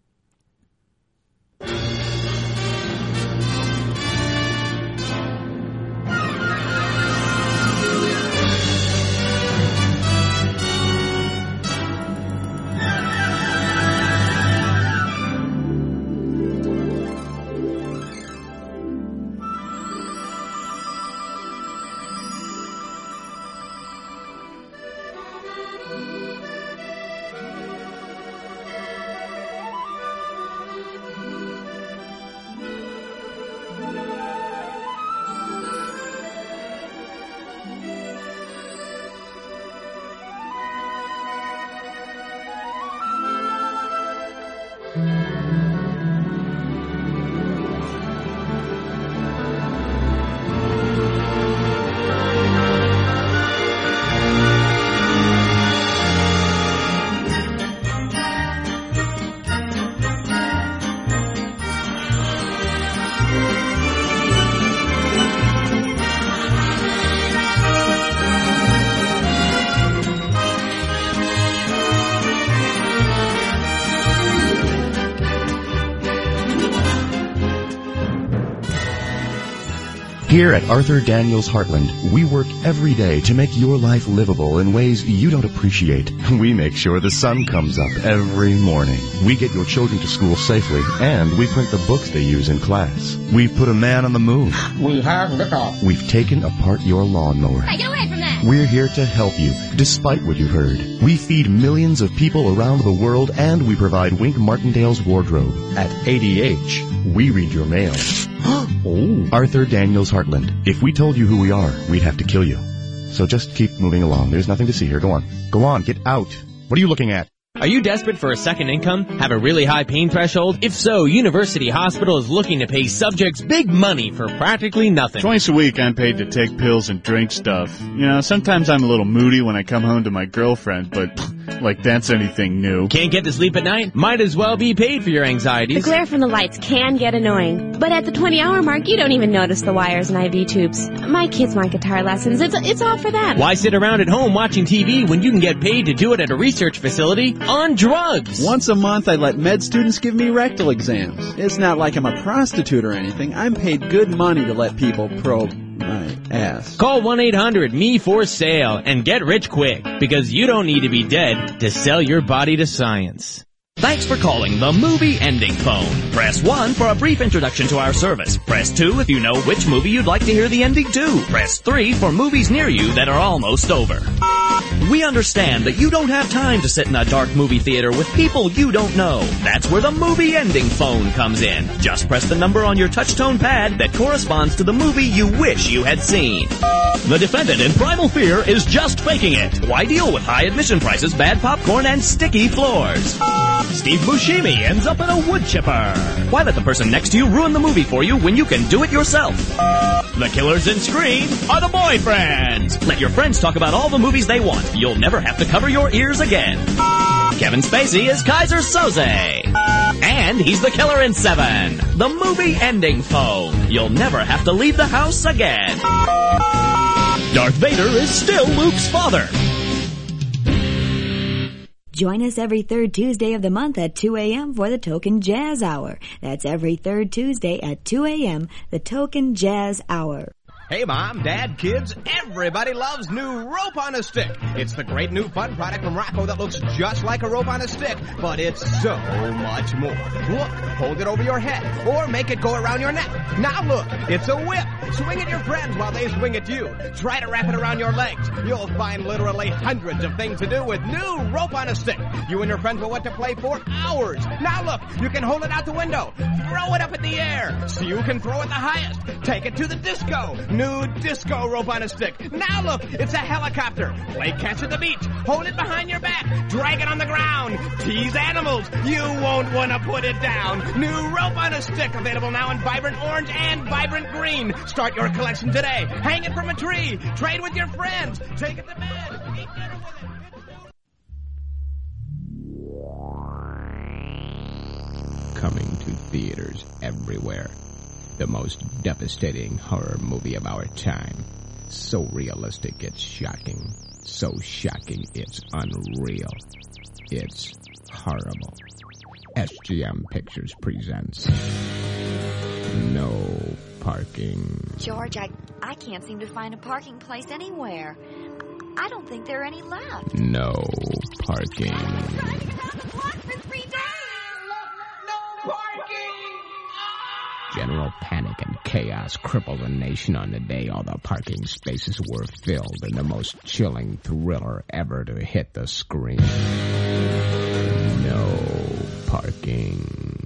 Here at Arthur Daniels Heartland, we work every day to make your life livable in ways you don't appreciate. We make sure the sun comes up every morning. We get your children to school safely, and we print the books they use in class. We've put a man on the moon. We have liftoff. We've taken apart your lawnmower. Hey, get away from that! We're here to help you, despite what you heard. We feed millions of people around the world, and we provide Wink Martindale's wardrobe. At A D H, we read your mail. Oh. Arthur Daniels Heartland. If we told you who we are, we'd have to kill you. So just keep moving along. There's nothing to see here. Go on. Go on. Get out. What are you looking at? Are you desperate for a second income? Have a really high pain threshold? If so, University Hospital is looking to pay subjects big money for practically nothing. Twice a week I'm paid to take pills and drink stuff. You know, sometimes I'm a little moody when I come home to my girlfriend, but like that's anything new. Can't get to sleep at night? Might as well be paid for your anxieties. The glare from the lights can get annoying, but at the twenty-hour mark, you don't even notice the wires and I V tubes. My kids want guitar lessons. It's it's all for them. Why sit around at home watching T V when you can get paid to do it at a research facility on drugs? Once a month, I let med students give me rectal exams. It's not like I'm a prostitute or anything. I'm paid good money to let people probe my ass. Call one eight hundred M E for sale and get rich quick, because you don't need to be dead to sell your body to science. Thanks for calling the Movie Ending Phone. Press one for a brief introduction to our service. Press two if you know which movie you'd like to hear the ending to. Press three for movies near you that are almost over. We understand that you don't have time to sit in a dark movie theater with people you don't know. That's where the Movie Ending Phone comes in. Just press the number on your touch-tone pad that corresponds to the movie you wish you had seen. The defendant in Primal Fear is just faking it. Why deal with high admission prices, bad popcorn, and sticky floors? Steve Buscemi ends up in a wood chipper. Why let the person next to you ruin the movie for you when you can do it yourself? The killers in Scream are the boyfriends. Let your friends talk about all the movies they want. You'll never have to cover your ears again. Kevin Spacey is Kaiser Soze. And he's the killer in Seven. The Movie Ending Phone. You'll never have to leave the house again. Darth Vader is still Luke's father. Join us every third Tuesday of the month at two a.m. for the Token Jazz Hour. That's every third Tuesday at two a.m., the Token Jazz Hour. Hey, Mom, Dad, kids, everybody loves new Rope on a Stick. It's the great new fun product from Rocco that looks just like a rope on a stick, but it's so much more. Look, hold it over your head, or make it go around your neck. Now look, it's a whip. Swing at your friends while they swing at you. Try to wrap it around your legs. You'll find literally hundreds of things to do with new Rope on a Stick. You and your friends will want to play for hours. Now look, you can hold it out the window. Throw it up in the air. So you can throw it the highest. Take it to the disco. New disco Rope on a Stick. Now look, it's a helicopter. Play catch at the beach. Hold it behind your back. Drag it on the ground. Tease animals. You won't want to put it down. New Rope on a Stick. Available now in vibrant orange and vibrant green. Start your collection today. Hang it from a tree. Trade with your friends. Take it to bed. Eat dinner with it. Coming to theaters everywhere. The most devastating horror movie of our time. So realistic it's shocking. So shocking it's unreal. It's horrible. S G M Pictures presents No Parking. George, I, I can't seem to find a parking place anywhere. I don't think there are any left. No Parking. General panic and chaos crippled the nation on the day all the parking spaces were filled in the most chilling thriller ever to hit the screen. No Parking.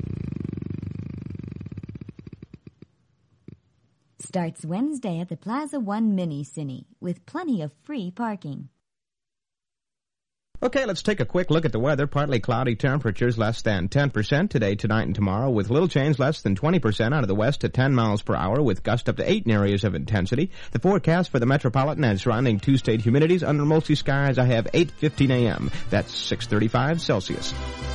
Starts Wednesday at the Plaza One Mini Cine with plenty of free parking. Okay, let's take a quick look at the weather. Partly cloudy, temperatures less than ten percent today, tonight, and tomorrow, with little change less than twenty percent out of the west to ten miles per hour, with gusts up to eight in areas of intensity. The forecast for the metropolitan and surrounding two-state humidities under mostly skies, I have eight fifteen a.m. That's six thirty-five Celsius.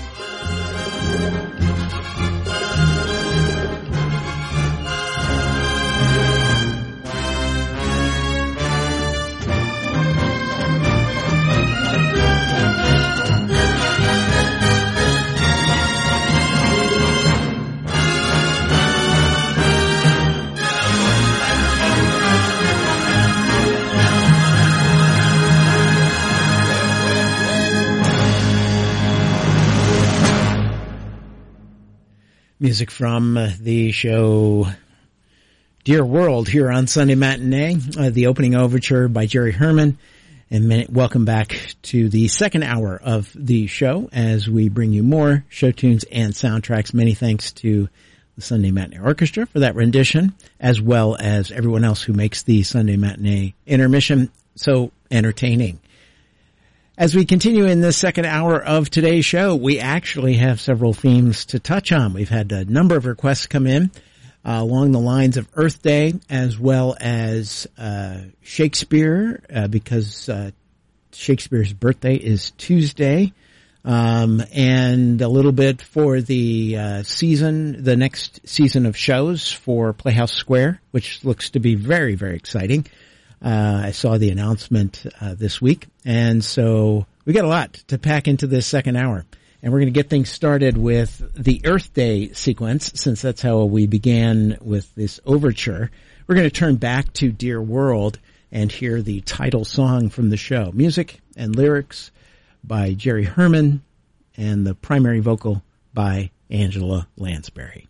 Music from uh, the show Dear World here on Sunday Matinee, uh, the opening overture by Jerry Herman. And many, welcome back to the second hour of the show as we bring you more show tunes and soundtracks. Many thanks to the Sunday Matinee Orchestra for that rendition, as well as everyone else who makes the Sunday Matinee intermission so entertaining. As we continue in the second hour of today's show, we actually have several themes to touch on. We've had a number of requests come in uh, along the lines of Earth Day, as well as uh, Shakespeare, uh, because uh, Shakespeare's birthday is Tuesday, um, and a little bit for the uh, season, the next season of shows for Playhouse Square, which looks to be very, very exciting. Uh, I saw the announcement uh, this week, and so we got a lot to pack into this second hour. And we're going to get things started with the Earth Day sequence, since that's how we began with this overture. We're going to turn back to Dear World and hear the title song from the show. Music and lyrics by Jerry Herman, and the primary vocal by Angela Lansbury.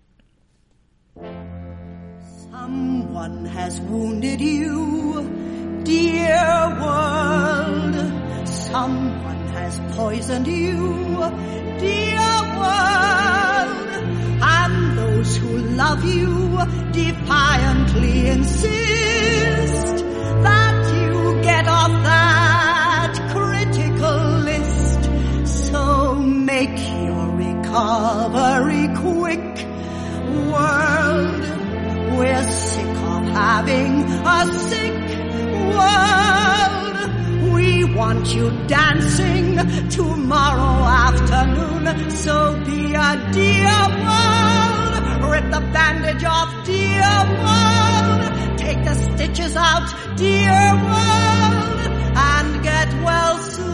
Someone has wounded you, dear world. Someone has poisoned you, dear world. And those who love you defiantly insist that you get off that critical list. So make your recovery quick, world. We're sick of having a sick world. We want you dancing tomorrow afternoon. So be a dear world. Rip the bandage off, dear world. Take the stitches out, dear world. And get well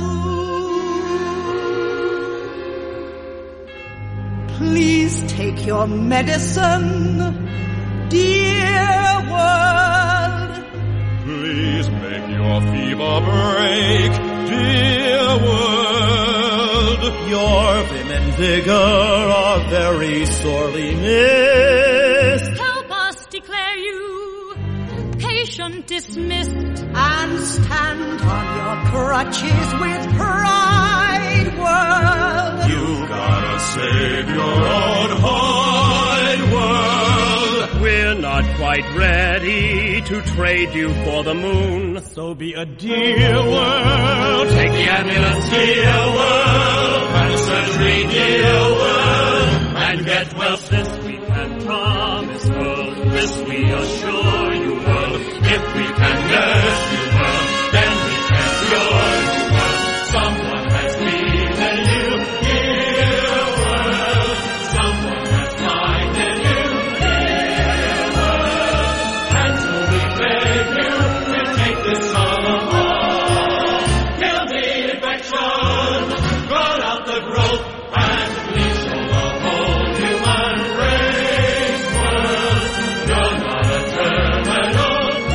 soon. Please take your medicine, dear world. Please make your fever break, dear world. Your vim and vigor are very sorely missed. Help us declare you patient dismissed. And stand on your crutches with pride, world. You gotta save your own hide, world. We're not quite ready to trade you for the moon. So be a dear world. Take the ambulance, dear world. And the surgery, dear world. And get well This we can promise, world. This we assure you, world. If we can nurse you, world, then we can cure you, world. Someone has beaten you, dear world. Someone has blinded you, dear world. And so we beg you to take this solemn oath. Kill the infection, run out the growth, and please show the whole human race, world. You're not a terminal.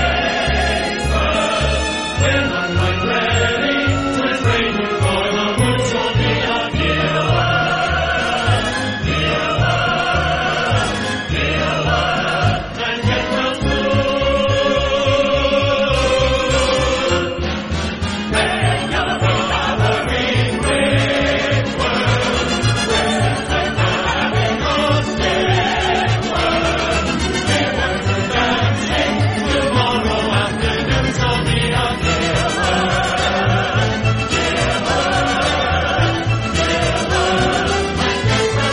We're not quite ready to train you for the moon, so be a dear world, dear world, dear world, and get well soon. Hey, you're the flowering red world, we're having a sick world. We want to dancing tomorrow afternoon, so be a dear world, dear world, dear world, and get well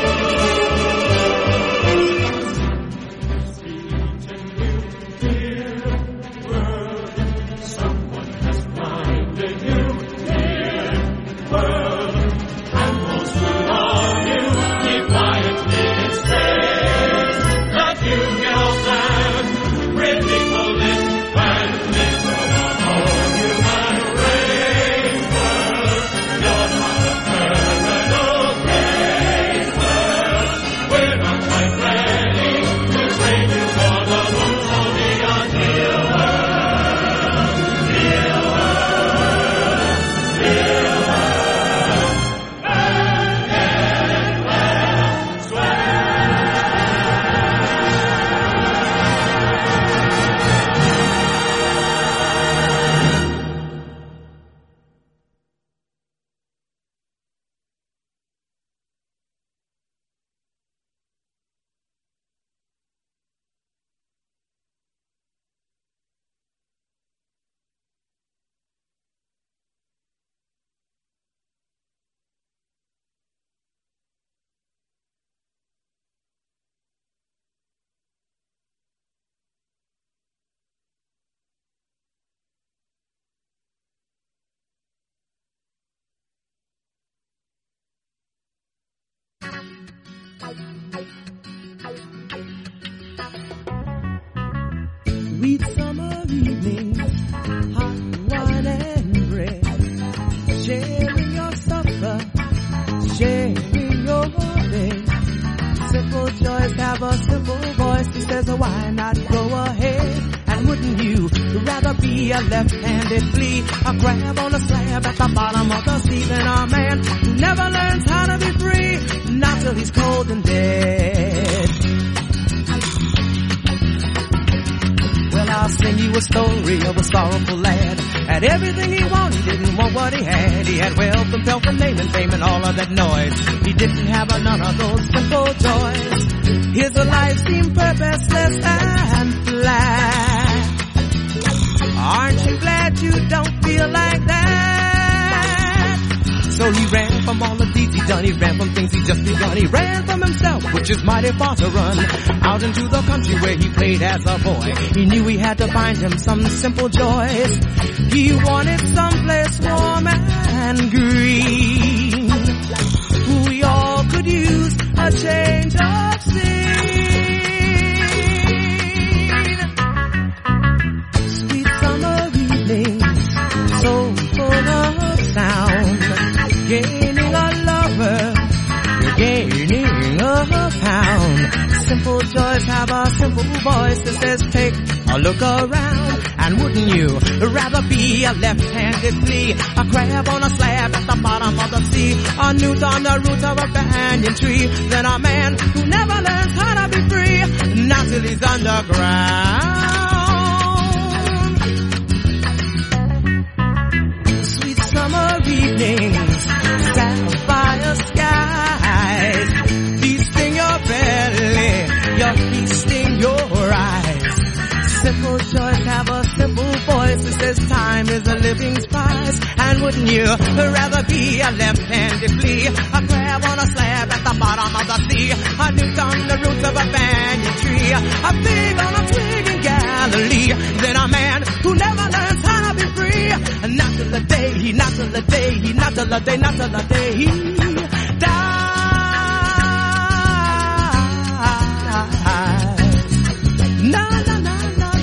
soon. Dear world, someone has blinded you, dear world, and those who love you defiantly insist that you get off that critical list and live for the whole human race, world. You're not a terminal case, world. We're not quite ready to train you for the moon, so be a dear world, dear world, dear world, and get well swell. Sweet summer evening, hot wine and bread, sharing your supper, sharing your bed. Simple joys have a simple voice that says, why not go ahead and wouldn't you rather be a left-handed flea, a crab on a slab at the bottom of the sea, than a man who never learns how to be free, not till he's cold and dead? Well, I'll sing you a story of a sorrowful lad. Had everything he wanted, didn't want what he had. He had wealth and pelf and name and fame and all of that noise. He didn't have none of those simple joys. His life seemed purposeless and flat. Aren't you glad you don't feel like that? So he ran from all the deeds he done. He ran from things he just begun. He ran from himself, which is mighty far to run, out into the country where he played as a boy. He knew he had to find him some simple joys. He wanted someplace warm and green. We all could use a change of scene. Sweet summer evenings, so full of sound. Gaining a lover, you're gaining a pound. Simple joys have a simple voice that says take a look around. And wouldn't you rather be a left-handed flea, a crab on a slab at the bottom of the sea, a newt on the root of a banyan tree, than a man who never learns how to be free, not till he's underground? Sweet summer evenings, sapphire skies, feasting your belly, you're feasting your eyes. Simple joys have a simple voice that says time is a living spice. And wouldn't you rather be a left-handed flea, a crab on a slab at the bottom of the sea, a newt on the roots of a banyan tree, a fig on a twig in Galilee, than a man who never learns how to be free, not till the day he, not till the day he, not till the day, not till the day he dies. Na na na.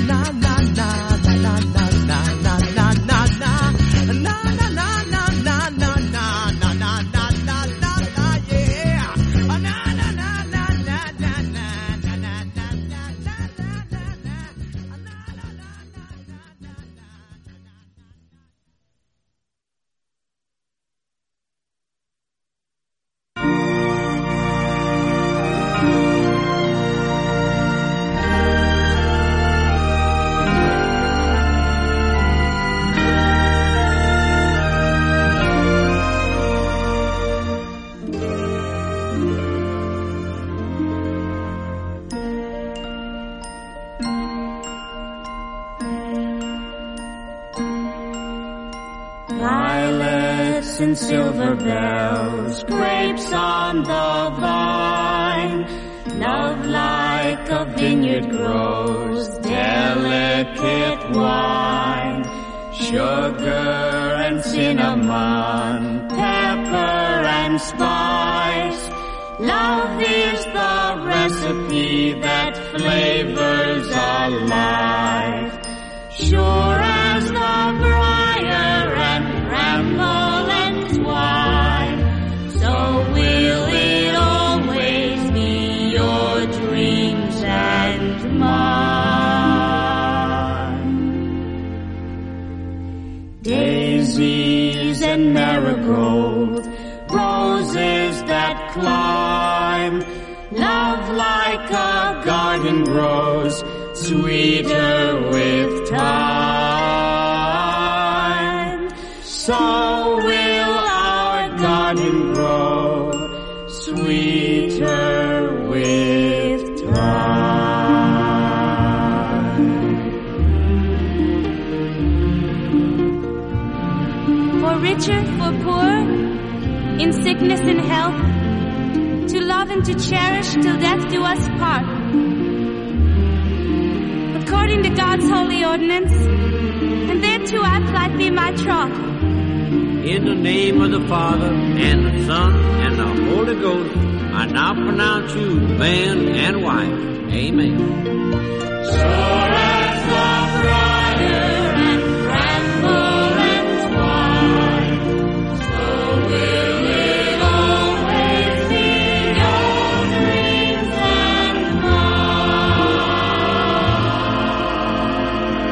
Violets and silver bells, grapes on the vine, love like a vineyard grows, delicate wine, sugar and cinnamon, pepper and spice. Love is the recipe that flavors our life, sure as the briar and bramble and twine, so will it always be your dreams and mine. Daisies and marigold, roses that climb, love like a garden grows, sweeter with time. So will our garden grow, sweeter with time. For richer, for poor, in sickness and health, to love and to cherish till death do us part. According to God's holy ordinance, and thereto I plight thee my troth. In the name of the Father, and the Son, and the Holy Ghost, I now pronounce you man and wife. Amen. Sure as the briar and bramble and twine, so will it always be your dreams and mine.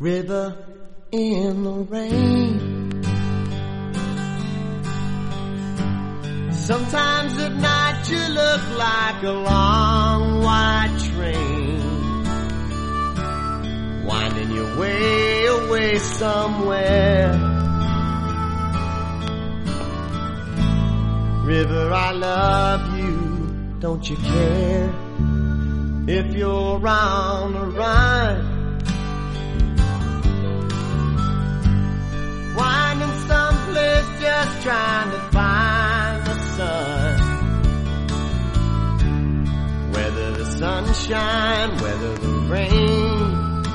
River in the rain. Sometimes at night you look like a long white train, winding your way away somewhere. River, I love you, don't you care if you're on the run? Winding someplace just trying to find the sun. Whether the sunshine, whether the rain.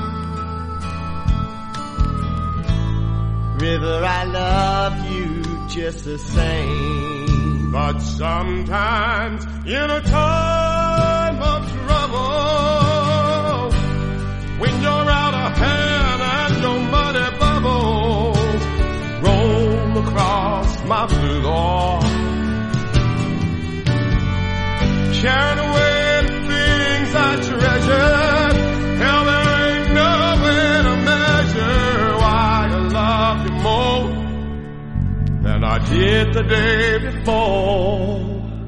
River, I love you just the same. But sometimes in a time of trouble, when you're out of hand and your muddy bubbles roll across my floor, carrying away the things I treasure, hell, there ain't no way to measure why I love you more than I did the day before.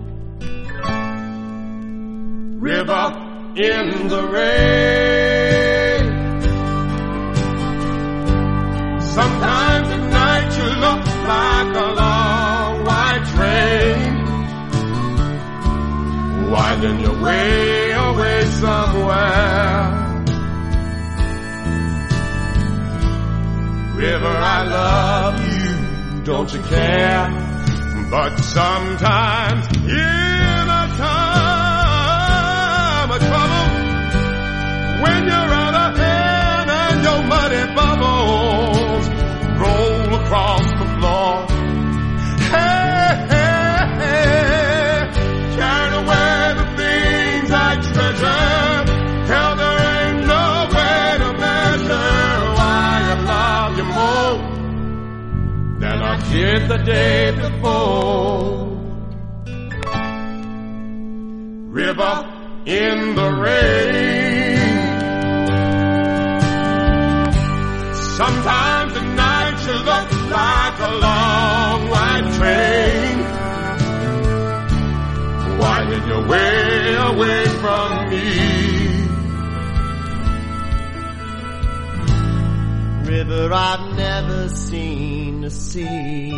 River in the rain. Sometimes at night you look like a long white train, winding your way away somewhere. River, I love you, don't you care? But sometimes in a time of trouble, when you're out of hand and your muddy bubbles roll across the floor, hey, hey, hey, carrying away the things I treasure, hell, there ain't no way to measure why I love you more than I did the day before. River in the rain. Sometimes at night you look like a long white train, winding your way away from me. River I've never seen the sea.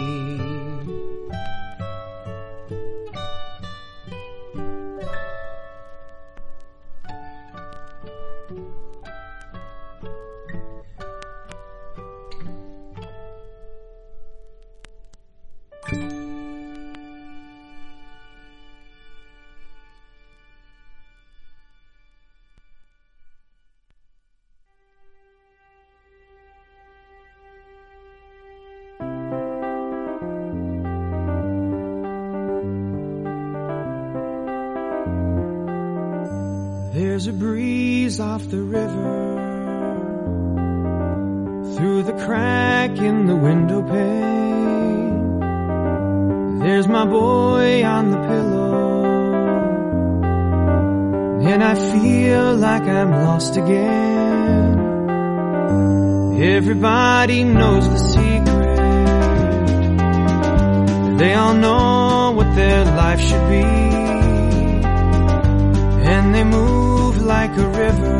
There's a breeze off the river, through the crack in the window pane. There's my boy on the pillow, and I feel like I'm lost again. Everybody knows the secret, they all know what their life should be, and they move like a river.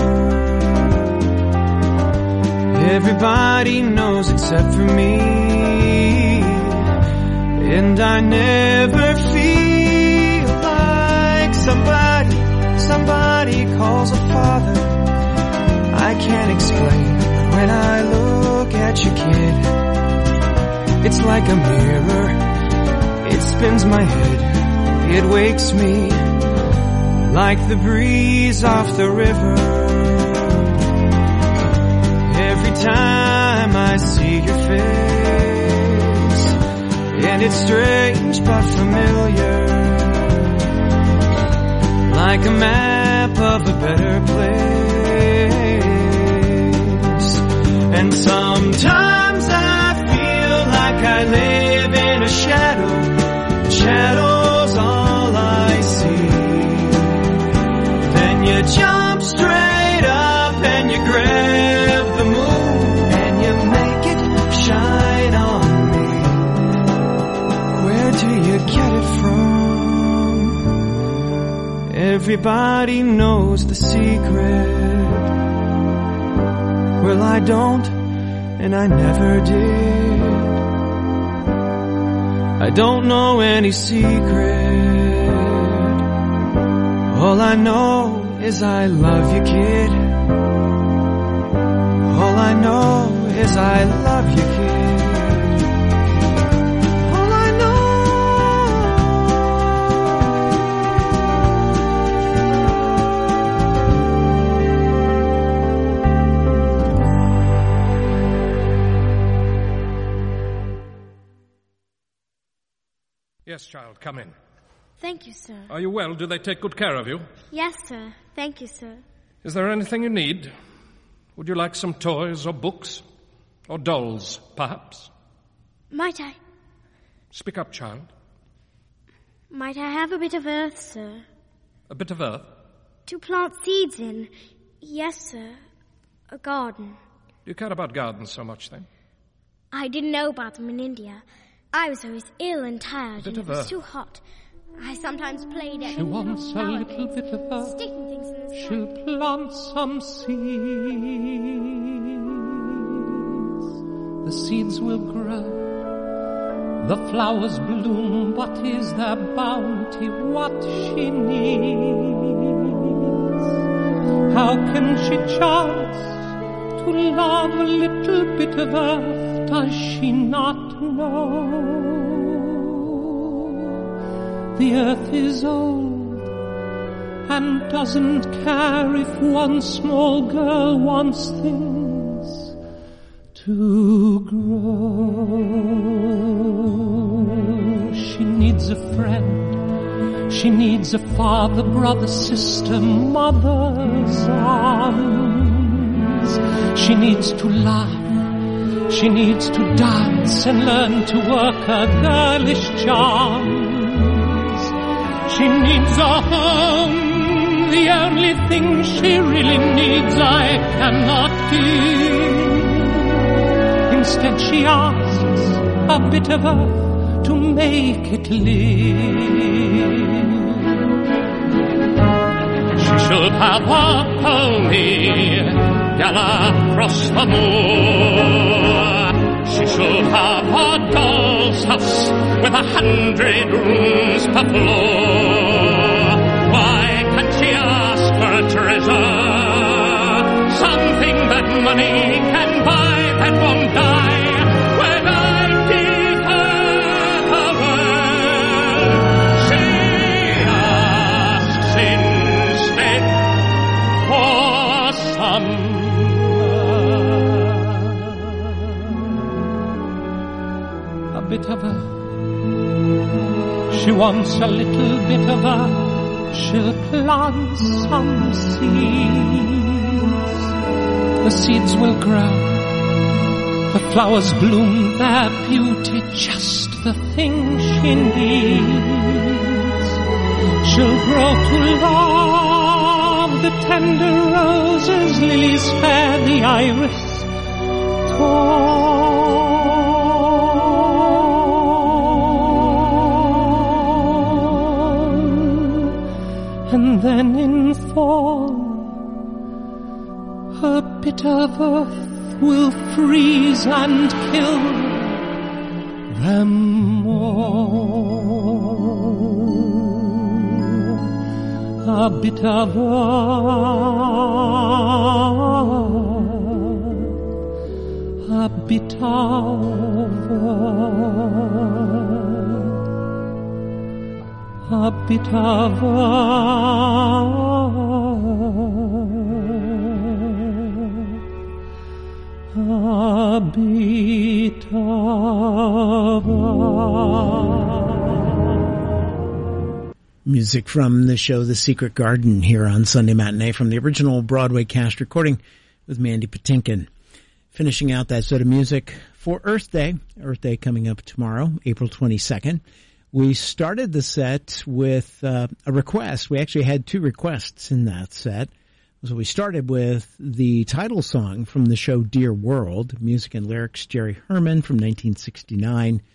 Everybody knows except for me, and I never feel like somebody, somebody calls a father. I can't explain, but when I look at your kid, it's like a mirror, it spins my head, it wakes me like the breeze off the river. Every time I see your face, and it's strange but familiar, like a map of a better place. And sometimes I feel like I live in a shadow, shadow's all I see. You jump straight up and you grab the moon, it from? Everybody knows the secret. Well, I don't, and I never did. I don't know any secret. All I know is I love you, kid. All I know is I love you, kid. All I know. Yes, child, come in. Thank you, sir. Are you well? Do they take good care of you? Yes, sir. Thank you, sir. Is there anything you need? Would you like some toys or books? Or dolls, perhaps? Might I... Speak up, child. Might I have a bit of earth, sir? A bit of earth? To plant seeds in. Yes, sir. A garden. Do you care about gardens so much, then? I didn't know about them in India. I was always ill and tired, and it was earth. too hot. I sometimes played at She wants a little bit of earth. sticking things in the sky. She'll plant some seeds. The seeds will grow. The flowers bloom. What is their bounty? What she needs? How can she chance to love a little bit of earth? Does she not know? The earth is old and doesn't care if one small girl wants things to grow. She needs a friend. She needs a father, brother, sister, mother's arms. She needs to laugh. She needs to dance and learn to work her girlish charms. She needs a home, the only thing she really needs I cannot give. Instead she asks a bit of earth to make it live. She should have a pony, gallop across the moor. She should have a doll's house with a hundred rooms per floor. Why can't she ask for a treasure? Something that money can buy that won't die. When I give her the world, she asks instead for some bit of earth. She wants a little bit of earth. She'll plant some seeds. The seeds will grow. The flowers bloom their beauty, just the thing she needs. She'll grow to love the tender roses, lilies fair, the iris tall. And then in fall, her bit of earth will freeze and kill them all. A bit of earth, a bit of earth. A bit of earth, a bit of earth. Music from the show The Secret Garden here on Sunday Matinee from the original Broadway cast recording with Mandy Patinkin. Finishing out that set of music for Earth Day. Earth Day coming up tomorrow, April twenty-second. We started the set with uh, a request. We actually had two requests in that set. So we started with the title song from the show Dear World, music and lyrics Jerry Herman from nineteen sixty-nine,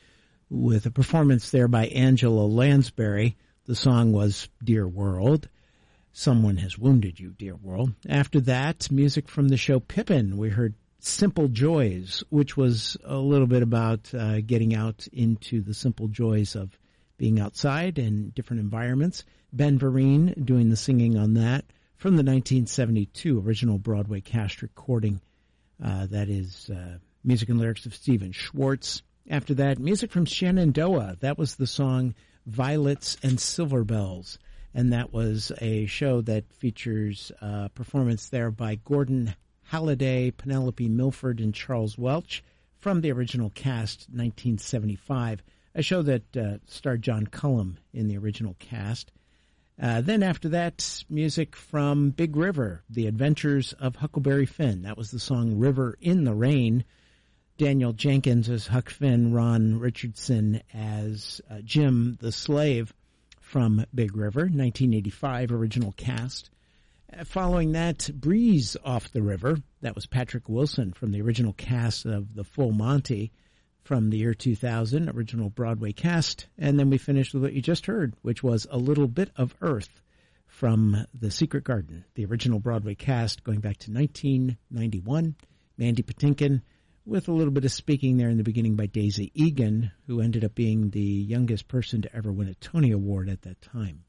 with a performance there by Angela Lansbury. The song was Dear World. Someone Has Wounded You, Dear World. After that, music from the show Pippin. We heard Simple Joys, which was a little bit about uh, getting out into the simple joys of being outside and different environments. Ben Vereen doing the singing on that from the nineteen seventy-two original Broadway cast recording. Uh, that is uh, music and lyrics of Stephen Schwartz. After that, music from Shenandoah. That was the song Violets and Silver Bells. And that was a show that features a performance there by Gordon Halliday, Penelope Milford, and Charles Welch from the original cast, nineteen seventy-five. A show that uh, starred John Cullum in the original cast. Uh, then after that, music from Big River, The Adventures of Huckleberry Finn. That was the song River in the Rain. Daniel Jenkins as Huck Finn, Ron Richardson as uh, Jim the Slave from Big River, nineteen eighty-five original cast. Uh, following that, Breeze Off the River. That was Patrick Wilson from the original cast of The Full Monty from the year two thousand, original Broadway cast. And then we finished with what you just heard, which was A Little Bit of Earth from The Secret Garden, the original Broadway cast going back to nineteen ninety-one. Mandy Patinkin with a little bit of speaking there in the beginning by Daisy Egan, who ended up being the youngest person to ever win a Tony Award at that time.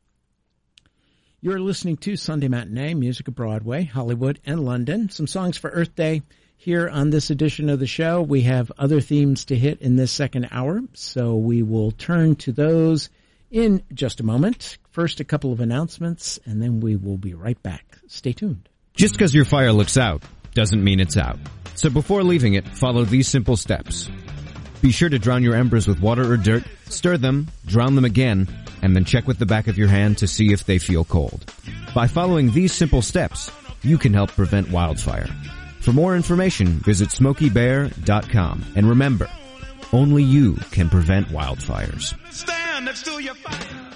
You're listening to Sunday Matinee, music of Broadway, Hollywood, and London. Some songs for Earth Day. Here on this edition of the show, we have other themes to hit in this second hour, so we will turn to those in just a moment. First, a couple of announcements, and then we will be right back. Stay tuned. Just because your fire looks out doesn't mean it's out. So before leaving it, follow these simple steps. Be sure to drown your embers with water or dirt, stir them, drown them again, and then check with the back of your hand to see if they feel cold. By following these simple steps, you can help prevent wildfire. For more information, visit smoky bear dot com. And remember, only you can prevent wildfires. Stand next to your fire.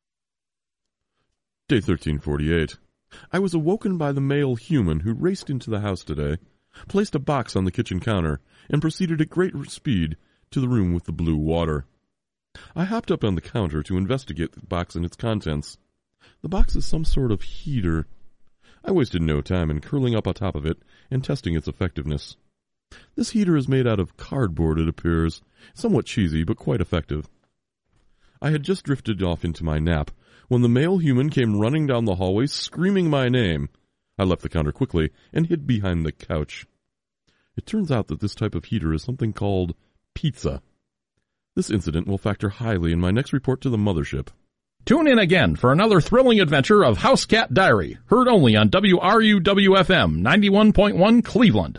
Day thirteen forty-eight. I was awoken by the male human who raced into the house today, placed a box on the kitchen counter, and proceeded at great speed to the room with the blue water. I hopped up on the counter to investigate the box and its contents. The box is some sort of heater. I wasted no time in curling up on top of it and testing its effectiveness. This heater is made out of cardboard, it appears, somewhat cheesy, but quite effective. I had just drifted off into my nap when the male human came running down the hallway screaming my name. I left the counter quickly and hid behind the couch. It turns out that this type of heater is something called pizza. This incident will factor highly in my next report to the mothership. Tune in again for another thrilling adventure of House Cat Diary, heard only on W R U W F M ninety-one point one Cleveland.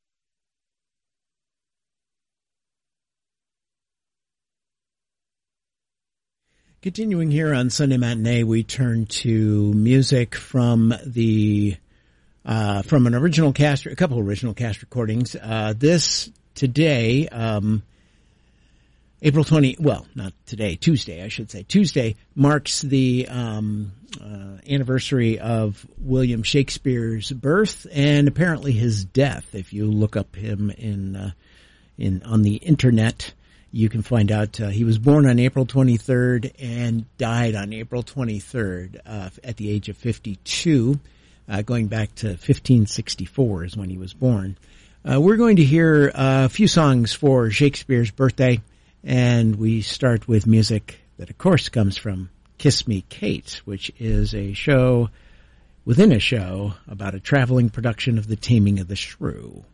Continuing here on Sunday Matinee, we turn to music from the uh, from an original cast, a couple of original cast recordings. Uh, this today, um, April twentieth, well, not today, Tuesday, I should say. Tuesday marks the um, uh, anniversary of William Shakespeare's birth and apparently his death. If you look up him in uh, in on the internet, you can find out uh, he was born on April twenty-third and died on April twenty-third uh, at the age of fifty-two, uh, going back to fifteen sixty-four is when he was born. Uh, we're going to hear a few songs for Shakespeare's birthday, and we start with music that, of course, comes from Kiss Me, Kate, which is a show within a show about a traveling production of The Taming of the Shrew.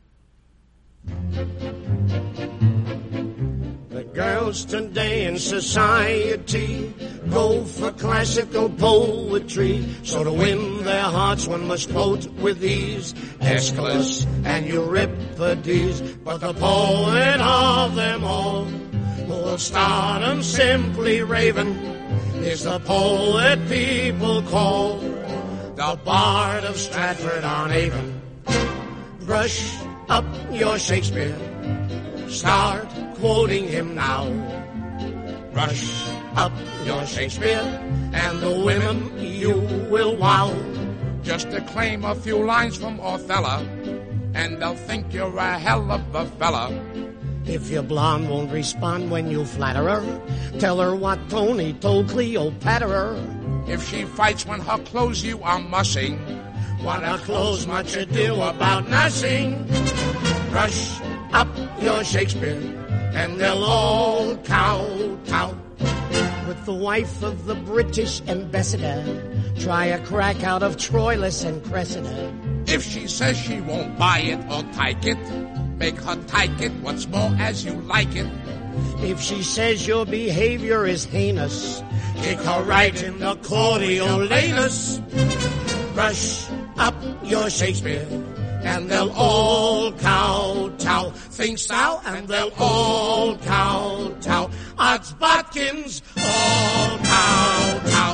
The girls today in society go for classical poetry. So to win their hearts one must quote with ease Aeschylus and Euripides. But the poet of them all, who will start 'em simply raving, is the poet people call the Bard of Stratford-on-Avon. Brush up your Shakespeare, start quoting him now. Brush up your Shakespeare, and the women you will wow. Just declaim a few lines from Othello, and they'll think you're a hell of a fella. If your blonde won't respond when you flatter her, tell her what Tony told Cleopatra. If she fights when her clothes you are mussing, what are clothes much ado about nothing? Brush up your Shakespeare, and they'll all kowtow. With the wife of the British ambassador, try a crack out of Troilus and Cressida. If she says she won't buy it or take it, make her take it once more as you like it. If she says your behavior is heinous, kick her right in the Coriolanus. Brush up your Shakespeare, and they'll all kowtow. Think thou, and they'll all kowtow. Odds bodkins, all kowtow.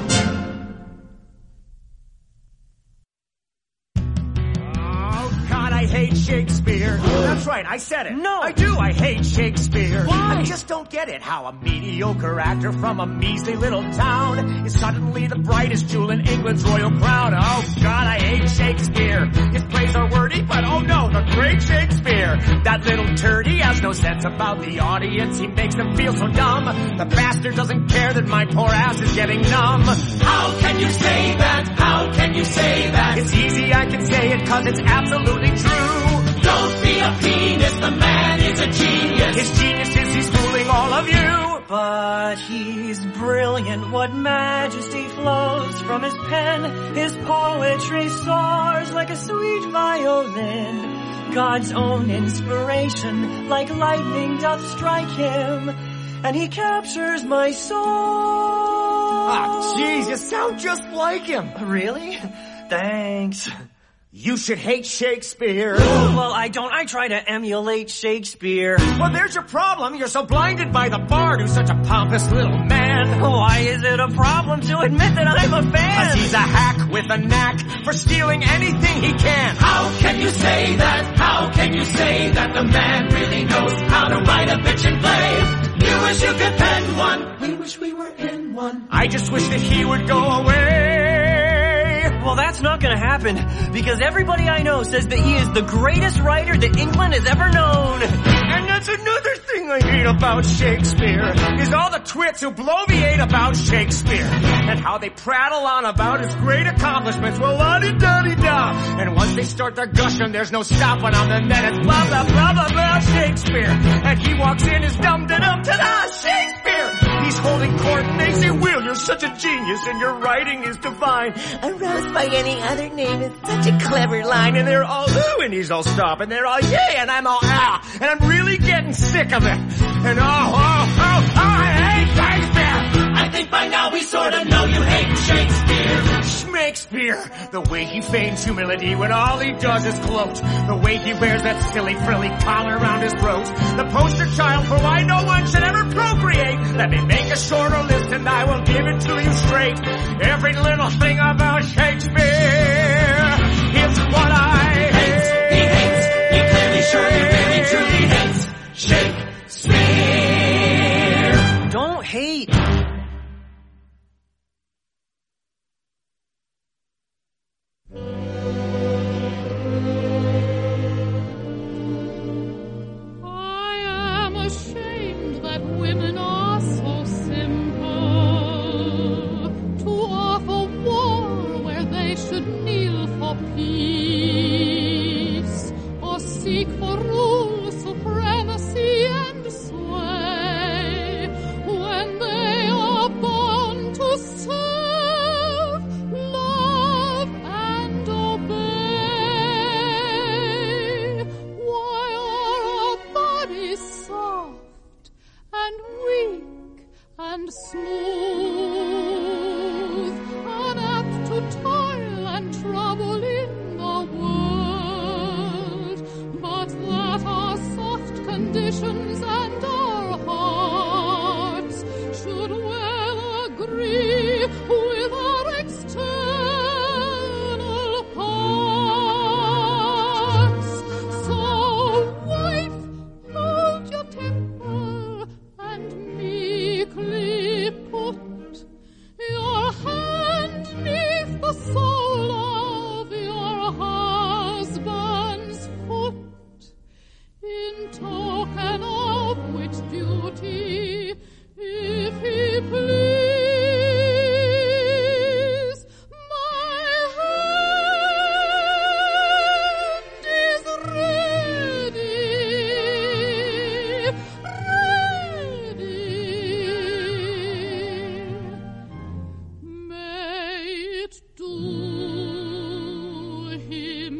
I hate Shakespeare. That's right, I said it. No. I do, I hate Shakespeare. Why? I just don't get it, how a mediocre actor from a measly little town is suddenly the brightest jewel in England's royal crown. Oh God, I hate Shakespeare. His plays are wordy, but oh no, the great Shakespeare. That little turdy has no sense about the audience. He makes them feel so dumb. The bastard doesn't care that my poor ass is getting numb. How can you say that? How can you say that? It's easy, I can say it, cause it's absolutely true. Don't be a penis, the man is a genius. His genius is he's fooling all of you. But he's brilliant, what majesty flows from his pen. His poetry soars like a sweet violin. God's own inspiration, like lightning doth strike him, and he captures my soul. Ah, jeez, you sound just like him. Really? Thanks. You should hate Shakespeare. Well, I don't. I try to emulate Shakespeare. Well, there's your problem. You're so blinded by the bard who's such a pompous little man. Why is it a problem to admit that I'm a fan? Cause he's a hack with a knack for stealing anything he can. How can you say that? How can you say that the man really knows how to write a bitchin' play? You wish you could pen one. We wish we were in one. I just wish that he would go away. Well, that's not gonna happen, because everybody I know says that he is the greatest writer that England has ever known. And that's another thing I hate about Shakespeare, is all the twits who bloviate about Shakespeare, and how they prattle on about his great accomplishments. Well, la-di-da-di-da. And once they start their gushing, there's no stopping them, and then it's blah, blah, blah, blah, blah, Shakespeare. And he walks in as dum-da-dum-ta-da, Shakespeare. He's holding court, and they say, Will, you're such a genius, and your writing is divine. A rose by any other name is such a clever line. And they're all ooh, and he's all stop, and they're all yay, and I'm all ah. And I'm really getting sick of it. And oh, oh, oh, oh, I hate Shakespeare. I think by now we sort of know you hate Shakespeare. Shakespeare, the way he feigns humility when all he does is gloat. The way he wears that silly frilly collar around his throat. The poster child for why no one should ever procreate. Let me make a shorter list and I will give it to you straight. Every little thing about Shakespeare is what I hate. He hates, he clearly, surely, really, truly hates Shakespeare. Don't hate. if he please. My hand is ready, ready. May it do him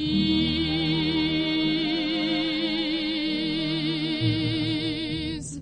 ease.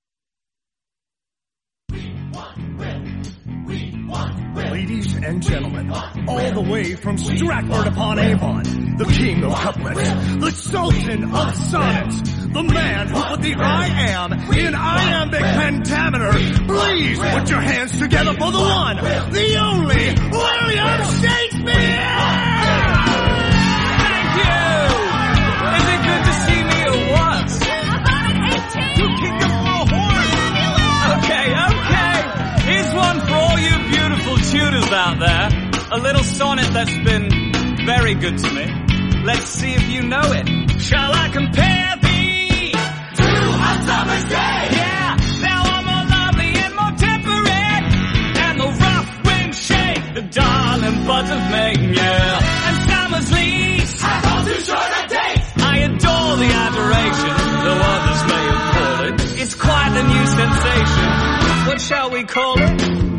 Ladies and gentlemen, all the way from Stratford upon Avon, the king of couplets, the sultan of sonnets, the man who put the I am in iambic pentameter. Please put your hands together for the one, the only, William Shakespeare! Thank you! Is it good to see me or what? You kicked up a horn! Okay, okay. Here's one for all you beautiful tutors out there. A little sonnet that's been very good to me. Let's see if you know it. Shall I compare thee to a summer's day? Yeah, now I'm more lovely and more temperate, and the rough wind shake the darling buds of May. Yeah, and summer's leaves have all too short a date. I adore the adoration, though others may appall it. It's quite the new sensation. What shall we call it?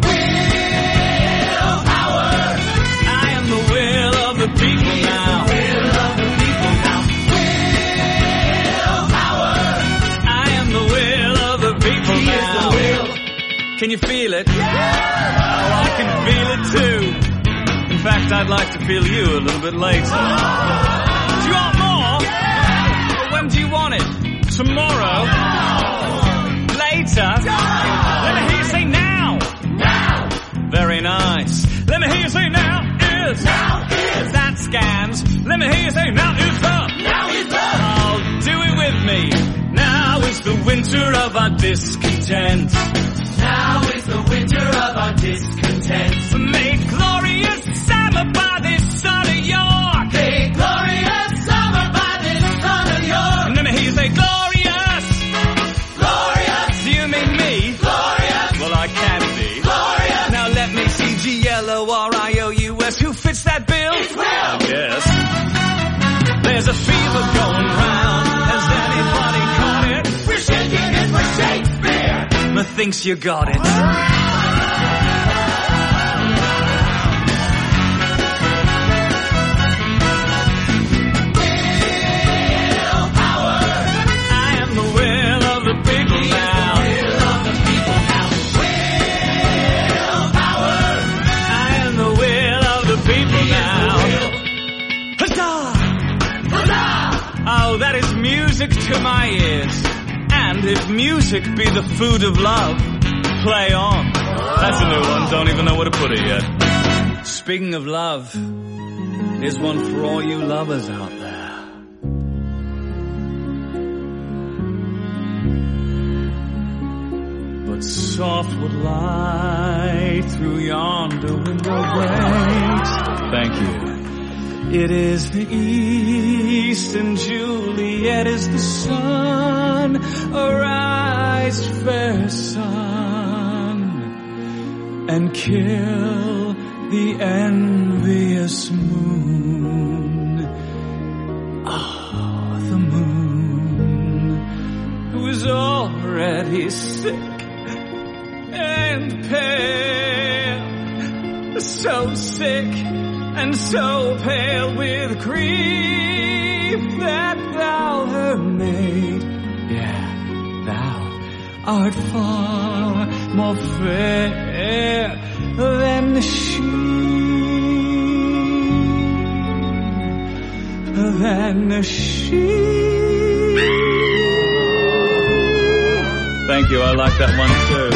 Willpower. I am the will of the people now. Will of the people now. Willpower. I am the will of the people he now. Is the will. Can you feel it? Yeah. Oh, I can feel it too. In fact, I'd like to feel you a little bit later. Oh. Do you want more? Yeah. But when do you want it? Tomorrow? No. Later? No. Let me hear you say now. Now. Very nice. Let me hear you say now is. Now is. That scans. Let me hear you say now is the. Now is the. Oh, do it with me. Now is the winter of our discontent. Now is the winter of our discontent. Make glorious summer by this sun of York. Make glorious summer by this sun of York. And let me hear you say glorious. Glorious. Do you mean me? Glorious. Well, I can be. Glorious. Now let me see G L O R I O U S. Who fits that bill? It's Will. I guess. There's a fever going round. Has anybody caught it? We're shaking it for Shakespeare. Methinks you got it. Oh, that is music to my ears. And if music be the food of love, play on. That's a new one, don't even know where to put it yet. Speaking of love, here's one for all you lovers out there. But soft would lie through yonder window breaks. Thank you. It is the east and Juliet is the sun. Arise, fair sun, and kill the envious moon. Ah, the moon, who is already sick and pale, so sick and so pale with grief that thou her maid, yeah, thou art far more fair than she, than she. Thank you, I like that one too.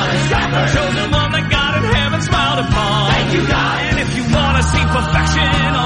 Perfection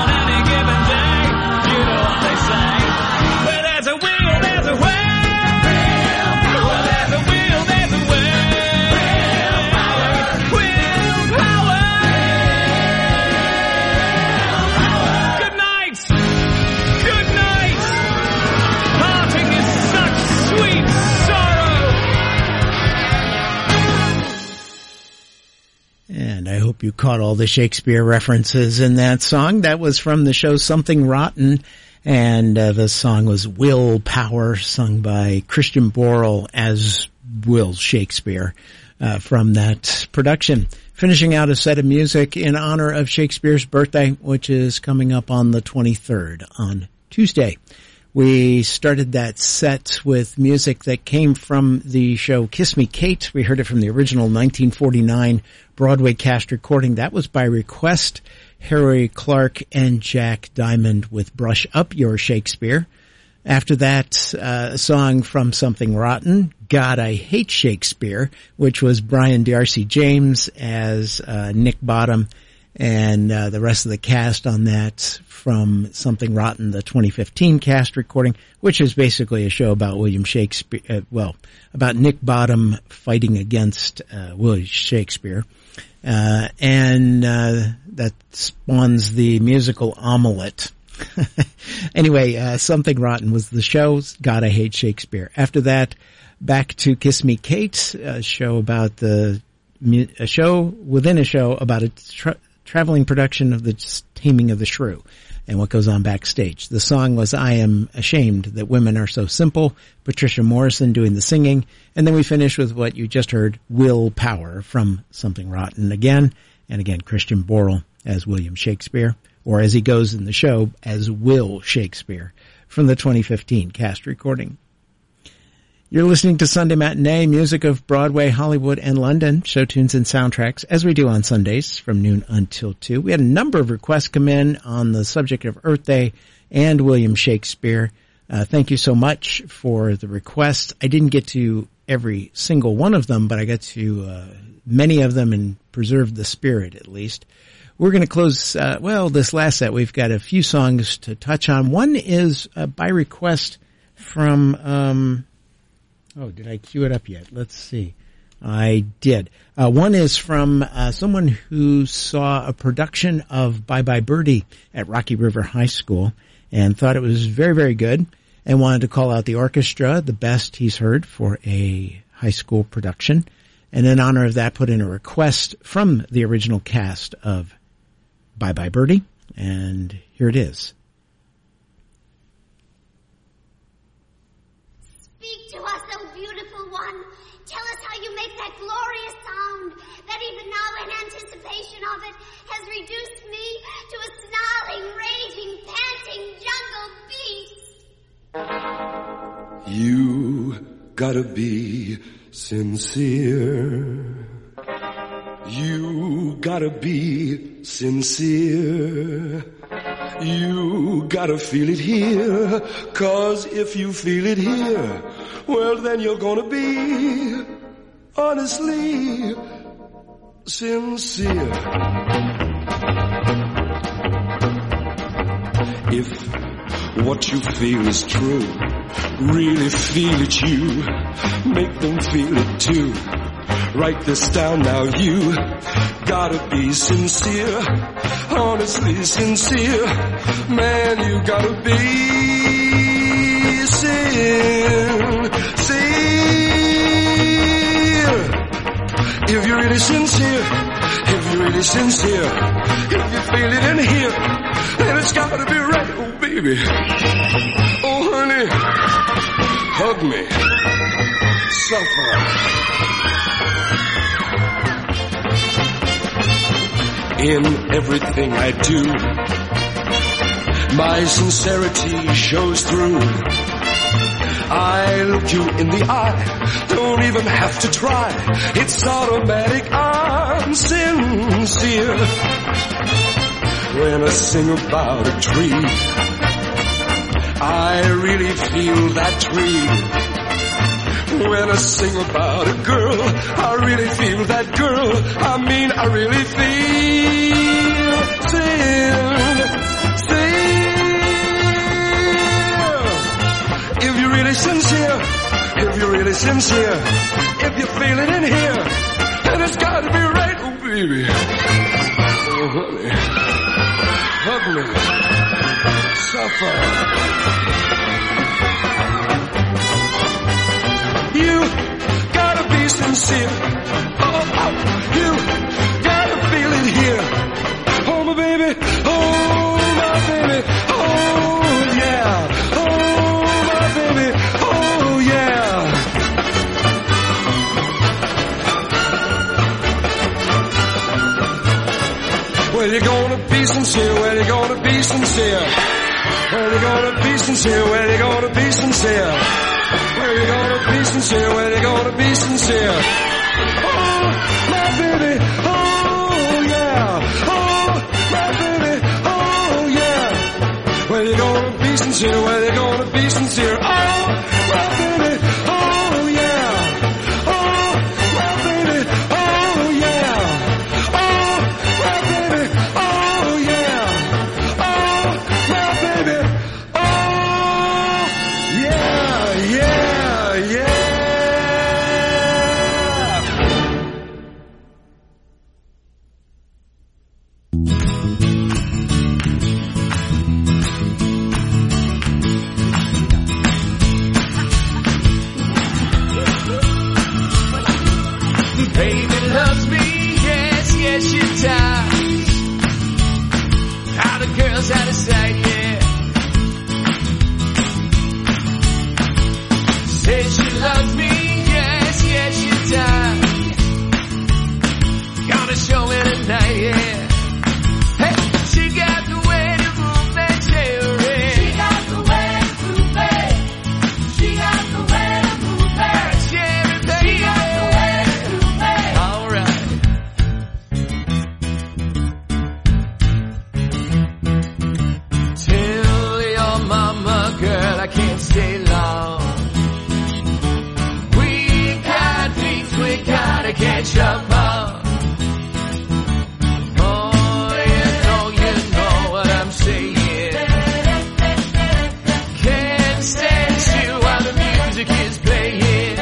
hope you caught all the Shakespeare references in that song. That was from the show Something Rotten, and uh, the song was Willpower, sung by Christian Borle as Will Shakespeare uh, from that production. Finishing out a set of music in honor of Shakespeare's birthday, which is coming up on the twenty-third, on Tuesday. We started that set with music that came from the show Kiss Me, Kate. We heard it from the original nineteen forty-nine Broadway cast recording. That was by request, Harry Clark and Jack Diamond with Brush Up Your Shakespeare. After that, uh, a song from Something Rotten, God, I Hate Shakespeare, which was Brian D'Arcy James as uh, Nick Bottom, and uh, the rest of the cast on that from Something Rotten, the twenty fifteen cast recording, which is basically a show about William Shakespeare, uh, well, about Nick Bottom fighting against uh, William Shakespeare. Uh, and uh, that spawns the musical Omelette. Anyway, uh, Something Rotten was the show, God, I Hate Shakespeare. After that, back to Kiss Me, Kate, a show about the, a show within a show about a tra- traveling production of the Taming of the Shrew and what goes on backstage. The song was I Am Ashamed That Women Are So Simple, Patricia Morrison doing the singing, and then we finish with what you just heard, Willpower from Something Rotten again, and again Christian Borle as William Shakespeare, or as he goes in the show, as Will Shakespeare, from the twenty fifteen cast recording. You're listening to Sunday Matinee, music of Broadway, Hollywood, and London, show tunes and soundtracks, as we do on Sundays from noon until two. We had a number of requests come in on the subject of Earth Day and William Shakespeare. Uh, thank you so much for the requests. I didn't get to every single one of them, but I got to uh, many of them and preserved the spirit, at least. We're going to close, uh, well, this last set, we've got a few songs to touch on. One is uh, by request from, um, oh, did I cue it up yet? Let's see. I did. Uh, one is from uh, someone who saw a production of Bye Bye Birdie at Rocky River High School and thought it was very, very good and wanted to call out the orchestra, the best he's heard for a high school production. And in honor of that, put in a request from the original cast of Bye Bye Birdie, and here it is. Speak to us, O beautiful one. Tell us how you make that glorious sound that even now in anticipation of it has reduced me to a snarling, raging, panting jungle beast. You gotta be sincere. You gotta be sincere. You gotta feel it here, 'cause if you feel it here, well then you're gonna be honestly sincere. If what you feel is true, really feel it, you make them feel it too. Write this down now, you gotta be sincere, honestly sincere. Man, you gotta be sincere. If you're really sincere, if you're really sincere, if you feel it in here, then it's gotta be right, oh baby. Oh honey, hug me, suffer. In everything I do, my sincerity shows through. I look you in the eye, don't even have to try. It's automatic, I'm sincere. When I sing about a tree, I really feel that tree. When I sing about a girl, I really feel that girl. I mean, I really feel sincere. If you're really sincere, if you're really sincere, if you feel it in here, then it's gotta be right, oh baby. Oh honey, hug me, suffer. You gotta be sincere. Oh, oh, you gotta feel it gonna be sincere? Well, you're gonna be sincere. Well, you're gonna be sincere. Well, you're gonna be sincere. Well, you're gonna be sincere. Well, you're gonna be sincere. Oh, my baby. Oh, yeah. Oh, my baby. Oh, yeah. Well, you're gonna be sincere. Well, you're gonna be sincere. Oh, my baby. Oh, yeah. Oh, my baby. Oh, yeah. Oh, my baby. Oh, yeah. Oh, my baby. Oh, yeah, yeah, yeah. Baby loves me, yes, yes, she does. How the girl's out of sight, yeah. Says she loves me, yes, yes, she does. Gonna show it tonight, yeah. Hey, she got the way to move that cherry. She got the way to move it. She got the way to move that cherry, baby. She got the way to move it. All right. Tell your mama, girl, I can't stay long. We got things we gotta catch up on. Oh, you know, you know what I'm saying. Can't stand still while the music is playing.